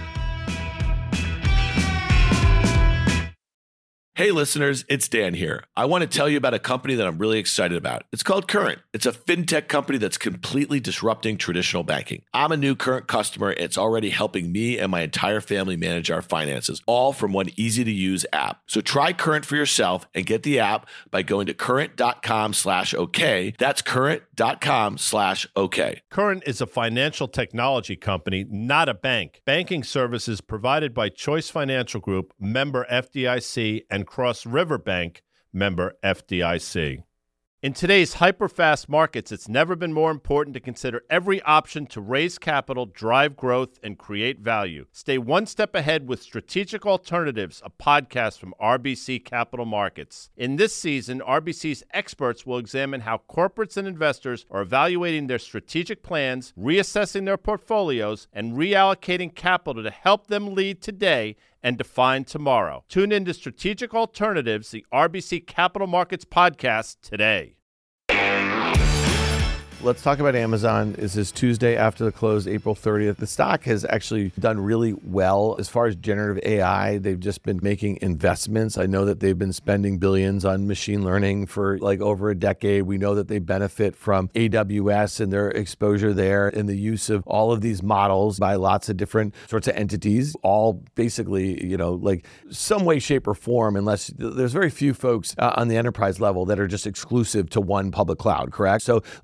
Speaker 4: Hey listeners, it's Dan here. I want to tell you about a company that I'm really excited about. It's called Current. It's a fintech company that's completely disrupting traditional banking. I'm a new Current customer. And it's already helping me and my entire family manage our finances, all from one easy-to-use app. So try Current for yourself and get the app by going to current.com slash okay. That's current.com slash okay.
Speaker 1: Current is a financial technology company, not a bank. Banking services provided by Choice Financial Group, member F D I C, and Cross River Bank, member F D I C. In today's hyper-fast markets, it's never been more important to consider every option to raise capital, drive growth, and create value. Stay one step ahead with Strategic Alternatives, a podcast from R B C Capital Markets. In this season, R B C's experts will examine how corporates and investors are evaluating their strategic plans, reassessing their portfolios, and reallocating capital to help them lead today and define tomorrow. Tune in to Strategic Alternatives, the R B C Capital Markets podcast today.
Speaker 2: Let's talk about Amazon. This is Tuesday after the close, April thirtieth. The stock has actually done really well as far as generative A I. They've just been making investments. I know that they've been spending billions on machine learning for like over a decade. We know that they benefit from A W S and their exposure there and the use of all of these models by lots of different sorts of entities, all basically, you know, like some way, shape, or form, unless there's very few folks uh, on the enterprise level that are just exclusive to one public cloud, correct? So like these guys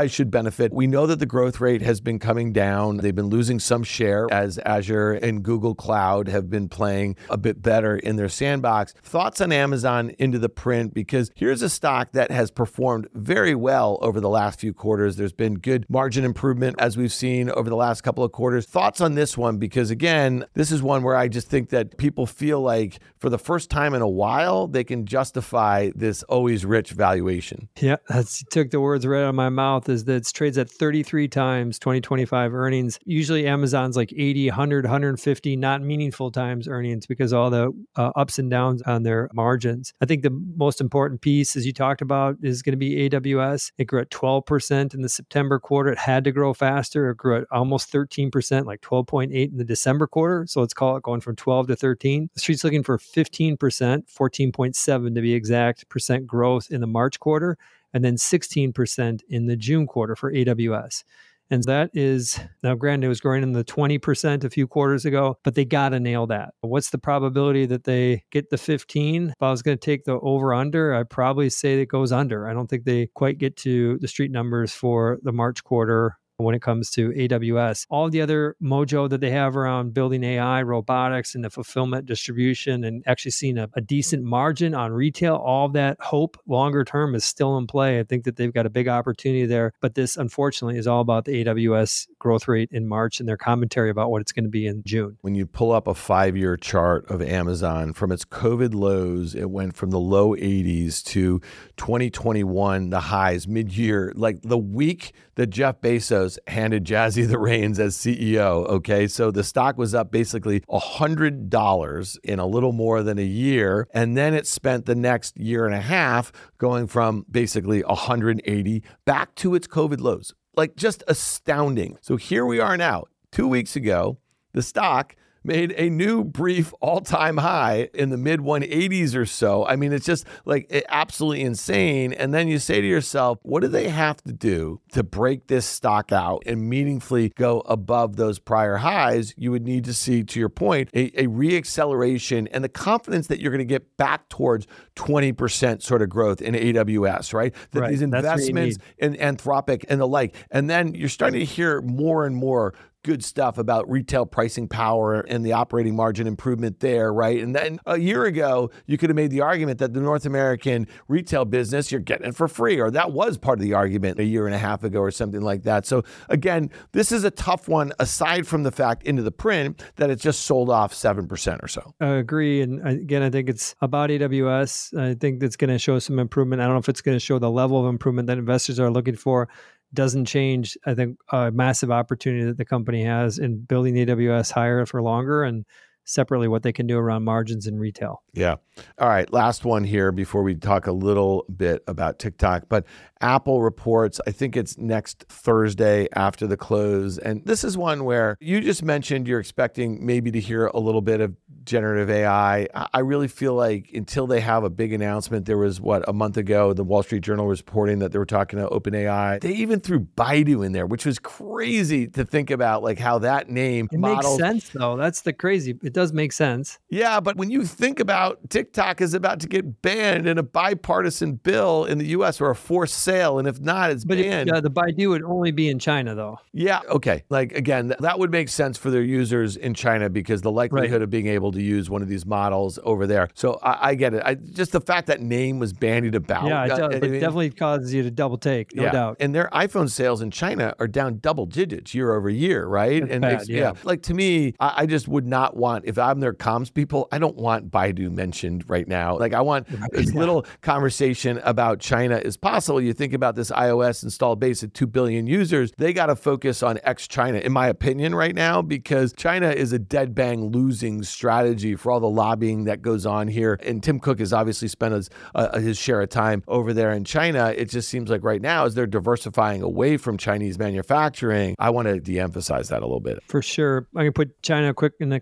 Speaker 2: guys should benefit. We know that the growth rate has been coming down. They've been losing some share as Azure and Google Cloud have been playing a bit better in their sandbox. Thoughts on Amazon into the print? Because here's a stock that has performed very well over the last few quarters. There's been good margin improvement as we've seen over the last couple of quarters. Thoughts on this one? Because again, this is one where I just think that people feel like for the first time in a while, they can justify this always rich valuation.
Speaker 3: Yeah, that's you took the words right out of my mouth. Is that it trades at thirty-three times twenty twenty-five earnings. Usually Amazon's like eighty, one hundred, one hundred fifty, not meaningful times earnings because all the uh, ups and downs on their margins. I think the most important piece, as you talked about, is going to be A W S. It grew at twelve percent in the September quarter. It had to grow faster. It grew at almost thirteen percent, like twelve point eight in the December quarter. So let's call it going from twelve to thirteen. The street's looking for fifteen percent, fourteen point seven to be exact, percent growth in the March quarter, and then sixteen percent in the June quarter for A W S. And that is, now granted, it was growing in the twenty percent a few quarters ago, but they got to nail that. What's the probability that they get the fifteen? If I was going to take the over under, I'd probably say it goes under. I don't think they quite get to the street numbers for the March quarter when it comes to A W S. All the other mojo that they have around building A I, robotics, and the fulfillment distribution, and actually seeing a, a decent margin on retail, all of that hope longer term is still in play. I think that they've got a big opportunity there. But this, unfortunately, is all about the A W S growth rate in March and their commentary about what it's going to be in June.
Speaker 2: When you pull up a five-year chart of Amazon, from its COVID lows, it went from the low eighties to twenty twenty-one, the highs mid-year, like the week that Jeff Bezos handed Jazzy the reins as C E O, okay? So the stock was up basically one hundred dollars in a little more than a year, and then it spent the next year and a half going from basically one hundred eighty back to its COVID lows. Like, just astounding. So here we are now. Two weeks ago, the stock made a new brief all-time high in the mid one eighties or so. I mean, it's just like absolutely insane. And then you say to yourself, what do they have to do to break this stock out and meaningfully go above those prior highs? You would need to see, to your point, a, a re-acceleration and the confidence that you're going to get back towards twenty percent sort of growth in A W S, right? That
Speaker 3: right.
Speaker 2: these investments in Anthropic and the like. And then you're starting to hear more and more good stuff about retail pricing power and the operating margin improvement there, right? And then a year ago, you could have made the argument that the North American retail business, you're getting it for free, or that was part of the argument a year and a half ago or something like that. So again, this is a tough one, aside from the fact into the print that it just sold off seven percent or so.
Speaker 3: I agree. And again, I think it's about A W S. I think that's going to show some improvement. I don't know if it's going to show the level of improvement that investors are looking for. Doesn't change, I think, a massive opportunity that the company has in building A W S higher for longer, and separately what they can do around margins in retail.
Speaker 2: Yeah. All right. Last one here before we talk a little bit about TikTok. But Apple reports, I think it's next Thursday after the close. And this is one where you just mentioned you're expecting maybe to hear a little bit of generative A I. I really feel like until they have a big announcement, there was, what, a month ago, the Wall Street Journal was reporting that they were talking to OpenAI. They even threw Baidu in there, which was crazy to think about, like how that name
Speaker 3: It
Speaker 2: models.
Speaker 3: makes sense, though. That's the crazy. It does make sense.
Speaker 2: Yeah, but when you think about TikTok is about to get banned in a bipartisan bill in the U S or a forced sale, and if not, it's
Speaker 3: but
Speaker 2: banned.
Speaker 3: But uh, the Baidu would only be in China, though.
Speaker 2: Yeah, okay. Like, again, th- that would make sense for their users in China because the likelihood
Speaker 3: Right.
Speaker 2: of being able to use one of these models over there. So I, I get it. I, just the fact that name was bandied about.
Speaker 3: Yeah, it,
Speaker 2: uh,
Speaker 3: does,
Speaker 2: I
Speaker 3: it
Speaker 2: mean,
Speaker 3: definitely causes you to double take, no
Speaker 2: yeah.
Speaker 3: doubt.
Speaker 2: And their iPhone sales in China are down double digits year over year, right?
Speaker 3: That's
Speaker 2: and
Speaker 3: bad,
Speaker 2: it's-
Speaker 3: yeah.
Speaker 2: Like, to me, I, I just would not want, if I'm their comms people, I don't want Baidu mentioned right now. Like, I want as
Speaker 3: Yeah.
Speaker 2: little conversation about China as possible. You think about this iOS installed base of two billion users, they got to focus on ex-China, in my opinion, right now, because China is a dead bang losing strategy for all the lobbying that goes on here. And Tim Cook has obviously spent his, uh, his share of time over there in China. It just seems like right now, as they're diversifying away from Chinese manufacturing, I want to de-emphasize that a little bit.
Speaker 3: For sure. I'm going to put China quick in the context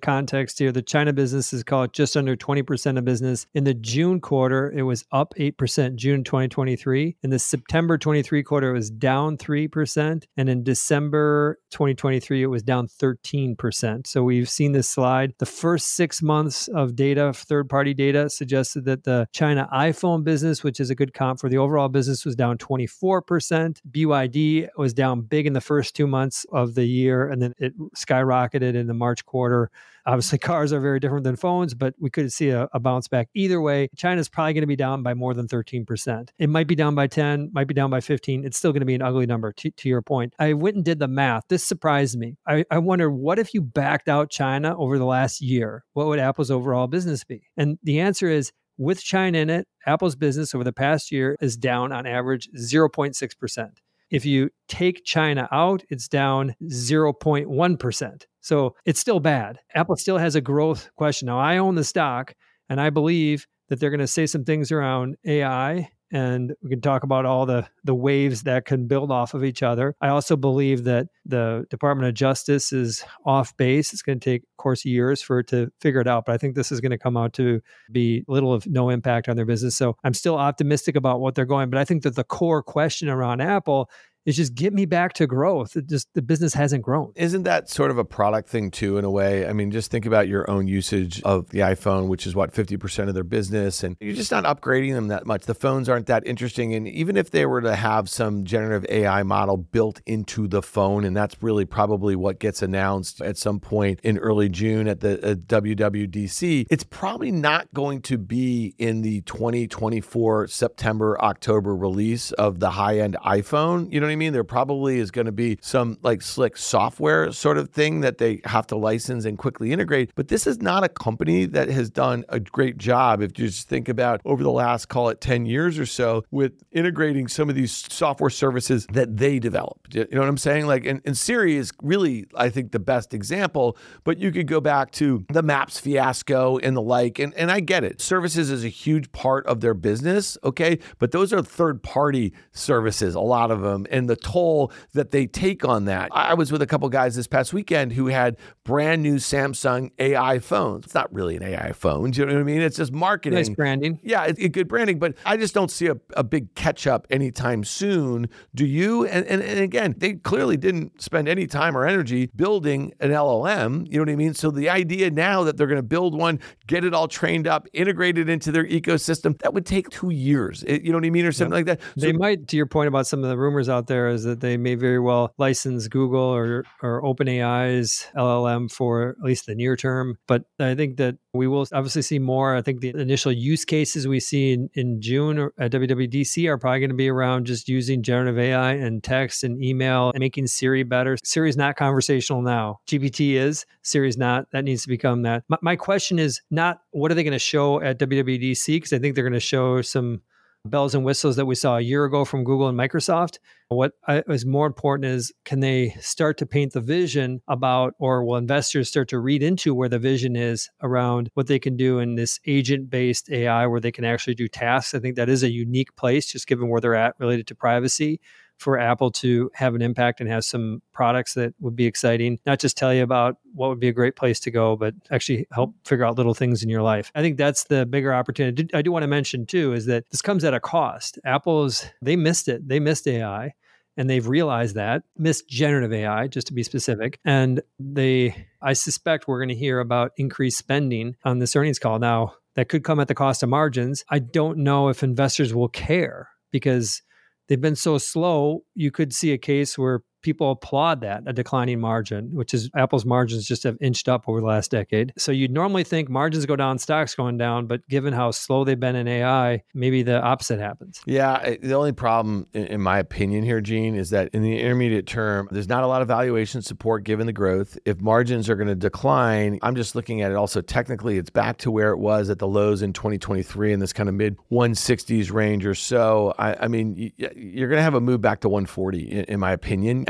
Speaker 3: context here, the China business is called just under twenty percent of business. In the June quarter, it was up eight percent, June twenty twenty-three. In the September twenty-three quarter, it was down three percent. And in December twenty twenty-three, it was down thirteen percent. So we've seen this slide. The first six months of data, third-party data, suggested that the China iPhone business, which is a good comp for the overall business, was down twenty-four percent. B Y D was down big in the first two months of the year, and then it skyrocketed in the March quarter. Obviously, cars are very different than phones, but we could see a, a bounce back. Either way, China's probably going to be down by more than thirteen percent. It might be down by ten, might be down by fifteen. It's still going to be an ugly number, to, to your point. I went and did the math. This surprised me. I, I wonder, what if you backed out China over the last year? What would Apple's overall business be? And the answer is, with China in it, Apple's business over the past year is down on average zero point six percent. If you take China out, it's down zero point one percent. So it's still bad. Apple still has a growth question. Now, I own the stock, and I believe that they're going to say some things around A I, and we can talk about all the, the waves that can build off of each other. I also believe that the Department of Justice is off base. It's going to take, of course, years for it to figure it out, but I think this is going to come out to be little of no impact on their business. So I'm still optimistic about what they're going, but I think that the core question around Apple is just get me back to growth. It just, the business hasn't grown.
Speaker 2: Isn't that sort of a product thing too, in a way? I mean, just think about your own usage of the iPhone, which is what, fifty percent of their business, and you're just not upgrading them that much. The phones aren't that interesting. And even if they were to have some generative A I model built into the phone, and that's really probably what gets announced at some point in early June at the uh, W W D C, it's probably not going to be in the twenty twenty-four September, October release of the high-end iPhone. You know what I mean? There probably is going to be some like slick software sort of thing that they have to license and quickly integrate. But this is not a company that has done a great job, if you just think about over the last, call it ten years or so, with integrating some of these software services that they developed. You know what I'm saying? Like, and, and Siri is really, I think, the best example, but you could go back to the Maps fiasco and the like. And, and I get it. Services is a huge part of their business, okay? But those are third-party services, a lot of them. And the toll that they take on that. I was with a couple guys this past weekend who had brand new Samsung A I phones. It's not really an A I phone. Do you know what I mean? It's just marketing.
Speaker 3: Nice branding.
Speaker 2: Yeah, it's it, good branding, but I just don't see a, a big catch up anytime soon. Do you? And, and, and again, they clearly didn't spend any time or energy building an L L M. You know what I mean? So the idea now that they're going to build one, get it all trained up, integrate it into their ecosystem, that would take two years. It, you know what I mean? Or something yep. like that. So,
Speaker 3: they might, to your point about some of the rumors out there, is that they may very well license Google or, or OpenAI's L L M for at least the near term. But I think that we will obviously see more. I think the initial use cases we see in, in June at W W D C are probably going to be around just using generative A I and text and email and making Siri better. Siri's not conversational now. G P T is. Siri's not. That needs to become that. My, my question is not what are they going to show at W W D C? Because I think they're going to show some bells and whistles that we saw a year ago from Google and Microsoft. What is more important is, can they start to paint the vision about, or will investors start to read into where the vision is around what they can do in this agent-based A I where they can actually do tasks? I think that is a unique place, just given where they're at related to privacy, for Apple to have an impact and have some products that would be exciting, not just tell you about what would be a great place to go, but actually help figure out little things in your life. I think that's the bigger opportunity. I do want to mention too, is that this comes at a cost. Apple's, they missed it. They missed A I. And they've realized that, missed generative A I, just to be specific. And they, I suspect we're going to hear about increased spending on this earnings call. Now, that could come at the cost of margins. I don't know if investors will care, because they've been so slow. You could see a case where people applaud that, a declining margin, which is Apple's margins just have inched up over the last decade. So you'd normally think margins go down, stocks going down, but given how slow they've been in A I, maybe the opposite happens.
Speaker 2: Yeah, the only problem, in my opinion here, Gene, is that in the intermediate term, there's not a lot of valuation support given the growth. If margins are going to decline, I'm just looking at it also technically, it's back to where it was at the lows in twenty twenty-three in this kind of mid one sixties range or so. I, I mean, you're going to have a move back to one forty, in, in my opinion.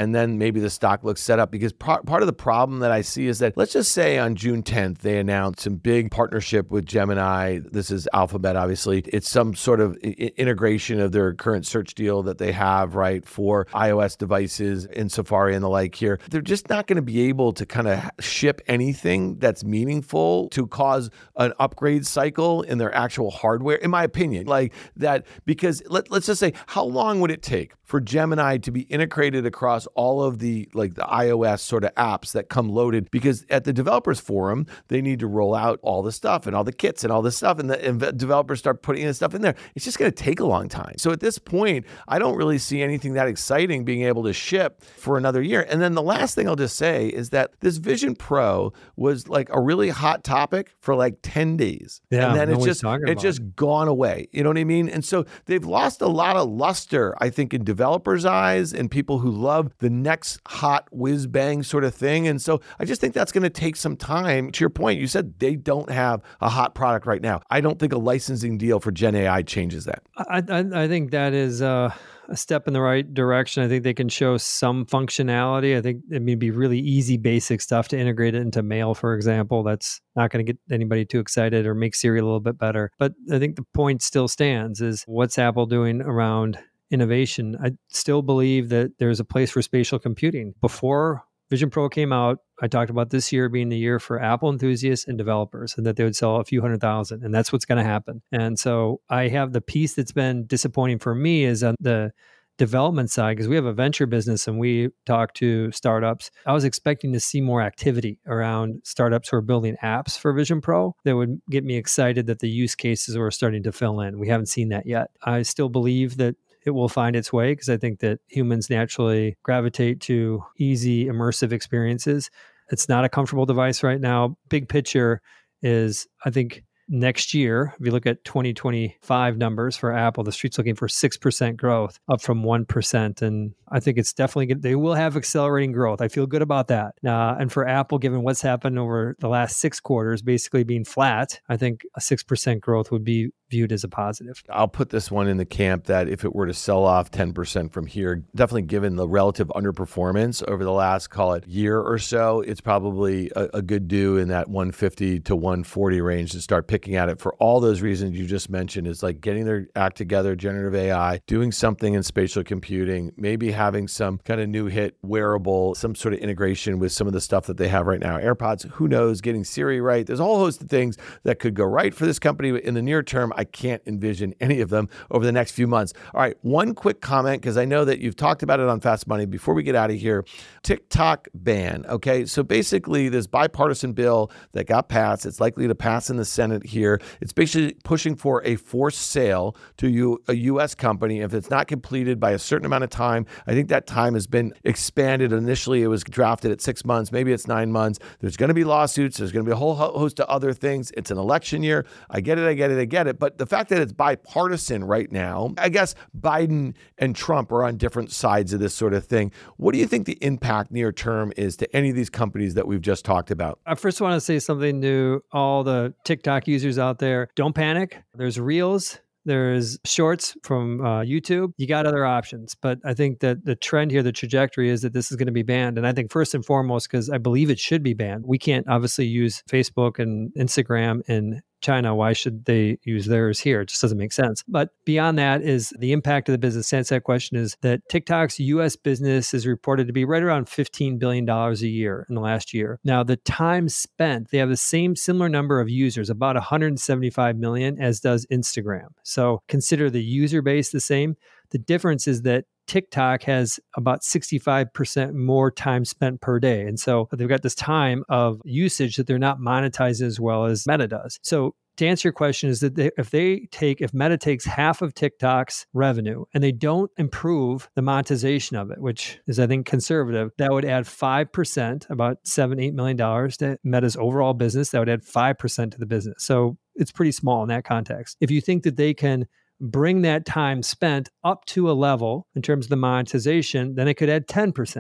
Speaker 2: and then maybe the stock looks set up. Because part, part of the problem that I see is that, let's just say on June tenth, they announced some big partnership with Gemini. This is Alphabet, obviously. It's some sort of I- integration of their current search deal that they have, right, for iOS devices in Safari and the like here. They're just not going to be able to kind of ship anything that's meaningful to cause an upgrade cycle in their actual hardware, in my opinion. Like that, because let, let's just say, how long would it take for Gemini to be integrated across all of the like the iOS sort of apps that come loaded? Because at the developers forum, they need to roll out all the stuff and all the kits and all this stuff, and the and developers start putting this stuff in there. It's just going to take a long time. So at this point, I don't really see anything that exciting being able to ship for another year. And then the last thing I'll just say is that this Vision Pro was like a really hot topic for like ten days.
Speaker 3: Yeah,
Speaker 2: and then it's
Speaker 3: nobody's
Speaker 2: just
Speaker 3: talking
Speaker 2: it's
Speaker 3: about
Speaker 2: just gone away. You know what I mean? And so they've lost a lot of luster, I think, in developers' eyes and people who love the next hot whiz bang sort of thing. And so I just think that's going to take some time. To your point, you said they don't have a hot product right now. I don't think a licensing deal for Gen A I changes that.
Speaker 3: I, I, I think that is uh, a step in the right direction. I think they can show some functionality. I think it may be really easy, basic stuff to integrate it into Mail, for example. That's not going to get anybody too excited or make Siri a little bit better. But I think the point still stands is what's Apple doing around innovation? I still believe that there's a place for spatial computing. Before Vision Pro came out, I talked about this year being the year for Apple enthusiasts and developers, and that they would sell a few hundred thousand, and that's what's going to happen. And so I have the piece that's been disappointing for me is on the development side, because we have a venture business and we talk to startups. I was expecting to see more activity around startups who are building apps for Vision Pro that would get me excited that the use cases were starting to fill in. We haven't seen that yet. I still believe that it will find its way because I think that humans naturally gravitate to easy, immersive experiences. It's not a comfortable device right now. Big picture is, I think, next year, if you look at twenty twenty-five numbers for Apple, the street's looking for six percent growth, up from one percent. And I think it's definitely good. They will have accelerating growth. I feel good about that. Uh, and for Apple, given what's happened over the last six quarters, basically being flat, I think a six percent growth would be viewed as a positive.
Speaker 2: I'll put this one in the camp that if it were to sell off ten percent from here, definitely given the relative underperformance over the last, call it, year or so, it's probably a, a good do in that one fifty to one forty range to start picking at it for all those reasons you just mentioned. Is like getting their act together, generative A I, doing something in spatial computing, maybe having some kind of new hit wearable, some sort of integration with some of the stuff that they have right now. AirPods, who knows, getting Siri right. There's a whole host of things that could go right for this company in the near term. I can't envision any of them over the next few months. All right, one quick comment, because I know that you've talked about it on Fast Money. Before we get out of here, TikTok ban. Okay, so basically this bipartisan bill that got passed, it's likely to pass in the Senate here. It's basically pushing for a forced sale to you, a U S company. If it's not completed by a certain amount of time, I think that time has been expanded. Initially, it was drafted at six months. Maybe it's nine months. There's going to be lawsuits. There's going to be a whole host of other things. It's an election year. I get it. I get it. I get it. But the fact that it's bipartisan right now, I guess Biden and Trump are on different sides of this sort of thing. What do you think the impact near term is to any of these companies that we've just talked about?
Speaker 3: I first want to say something to all the TikTok users out there. Don't panic. There's Reels. There's shorts from uh, YouTube. You got other options. But I think that the trend here, the trajectory is that this is going to be banned. And I think first and foremost, because I believe it should be banned. We can't obviously use Facebook and Instagram in China. Why should they use theirs here? It just doesn't make sense. But beyond that is the impact of the business. To answer that question is that TikTok's U S business is reported to be right around fifteen billion dollars a year in the last year. Now, the time spent, they have the same similar number of users, about one hundred seventy-five million, as does Instagram. So consider the user base the same. The difference is that TikTok has about sixty-five percent more time spent per day. And so they've got this time of usage that they're not monetizing as well as Meta does. So to answer your question is that they, if they take, if Meta takes half of TikTok's revenue and they don't improve the monetization of it, which is, I think, conservative, that would add five percent, about seven, eight million dollars to Meta's overall business. That would add five percent to the business. So it's pretty small in that context. If you think that they can bring that time spent up to a level in terms of the monetization, then it could add ten percent.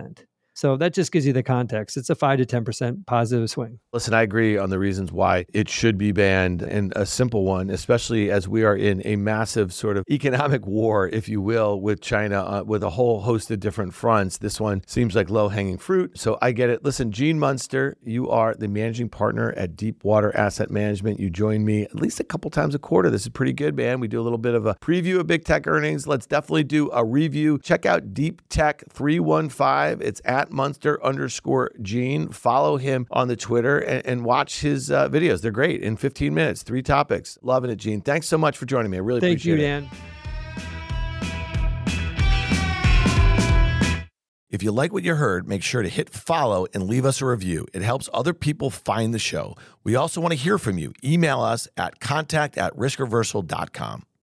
Speaker 3: So that just gives you the context. It's a five to ten percent positive swing.
Speaker 2: Listen, I agree on the reasons why it should be banned, and a simple one, especially as we are in a massive sort of economic war, if you will, with China, uh, with a whole host of different fronts. This one seems like low-hanging fruit, so I get it. Listen, Gene Munster, you are the managing partner at Deepwater Asset Management. You join me at least a couple times a quarter. This is pretty good, man. We do a little bit of a preview of big tech earnings. Let's definitely do a review. Check out Deep Tech three one five. It's at Munster underscore Gene. Follow him on the Twitter and, and watch his uh, videos. They're great. In fifteen minutes, three topics. Loving it, Gene. Thanks so much for joining me. I really
Speaker 3: Thank
Speaker 2: appreciate
Speaker 3: you,
Speaker 2: it.
Speaker 3: Dan.
Speaker 4: If you like what you heard, make sure to hit follow and leave us a review. It helps other people find the show. We also want to hear from you. Email us at contact at risk reversal dot com.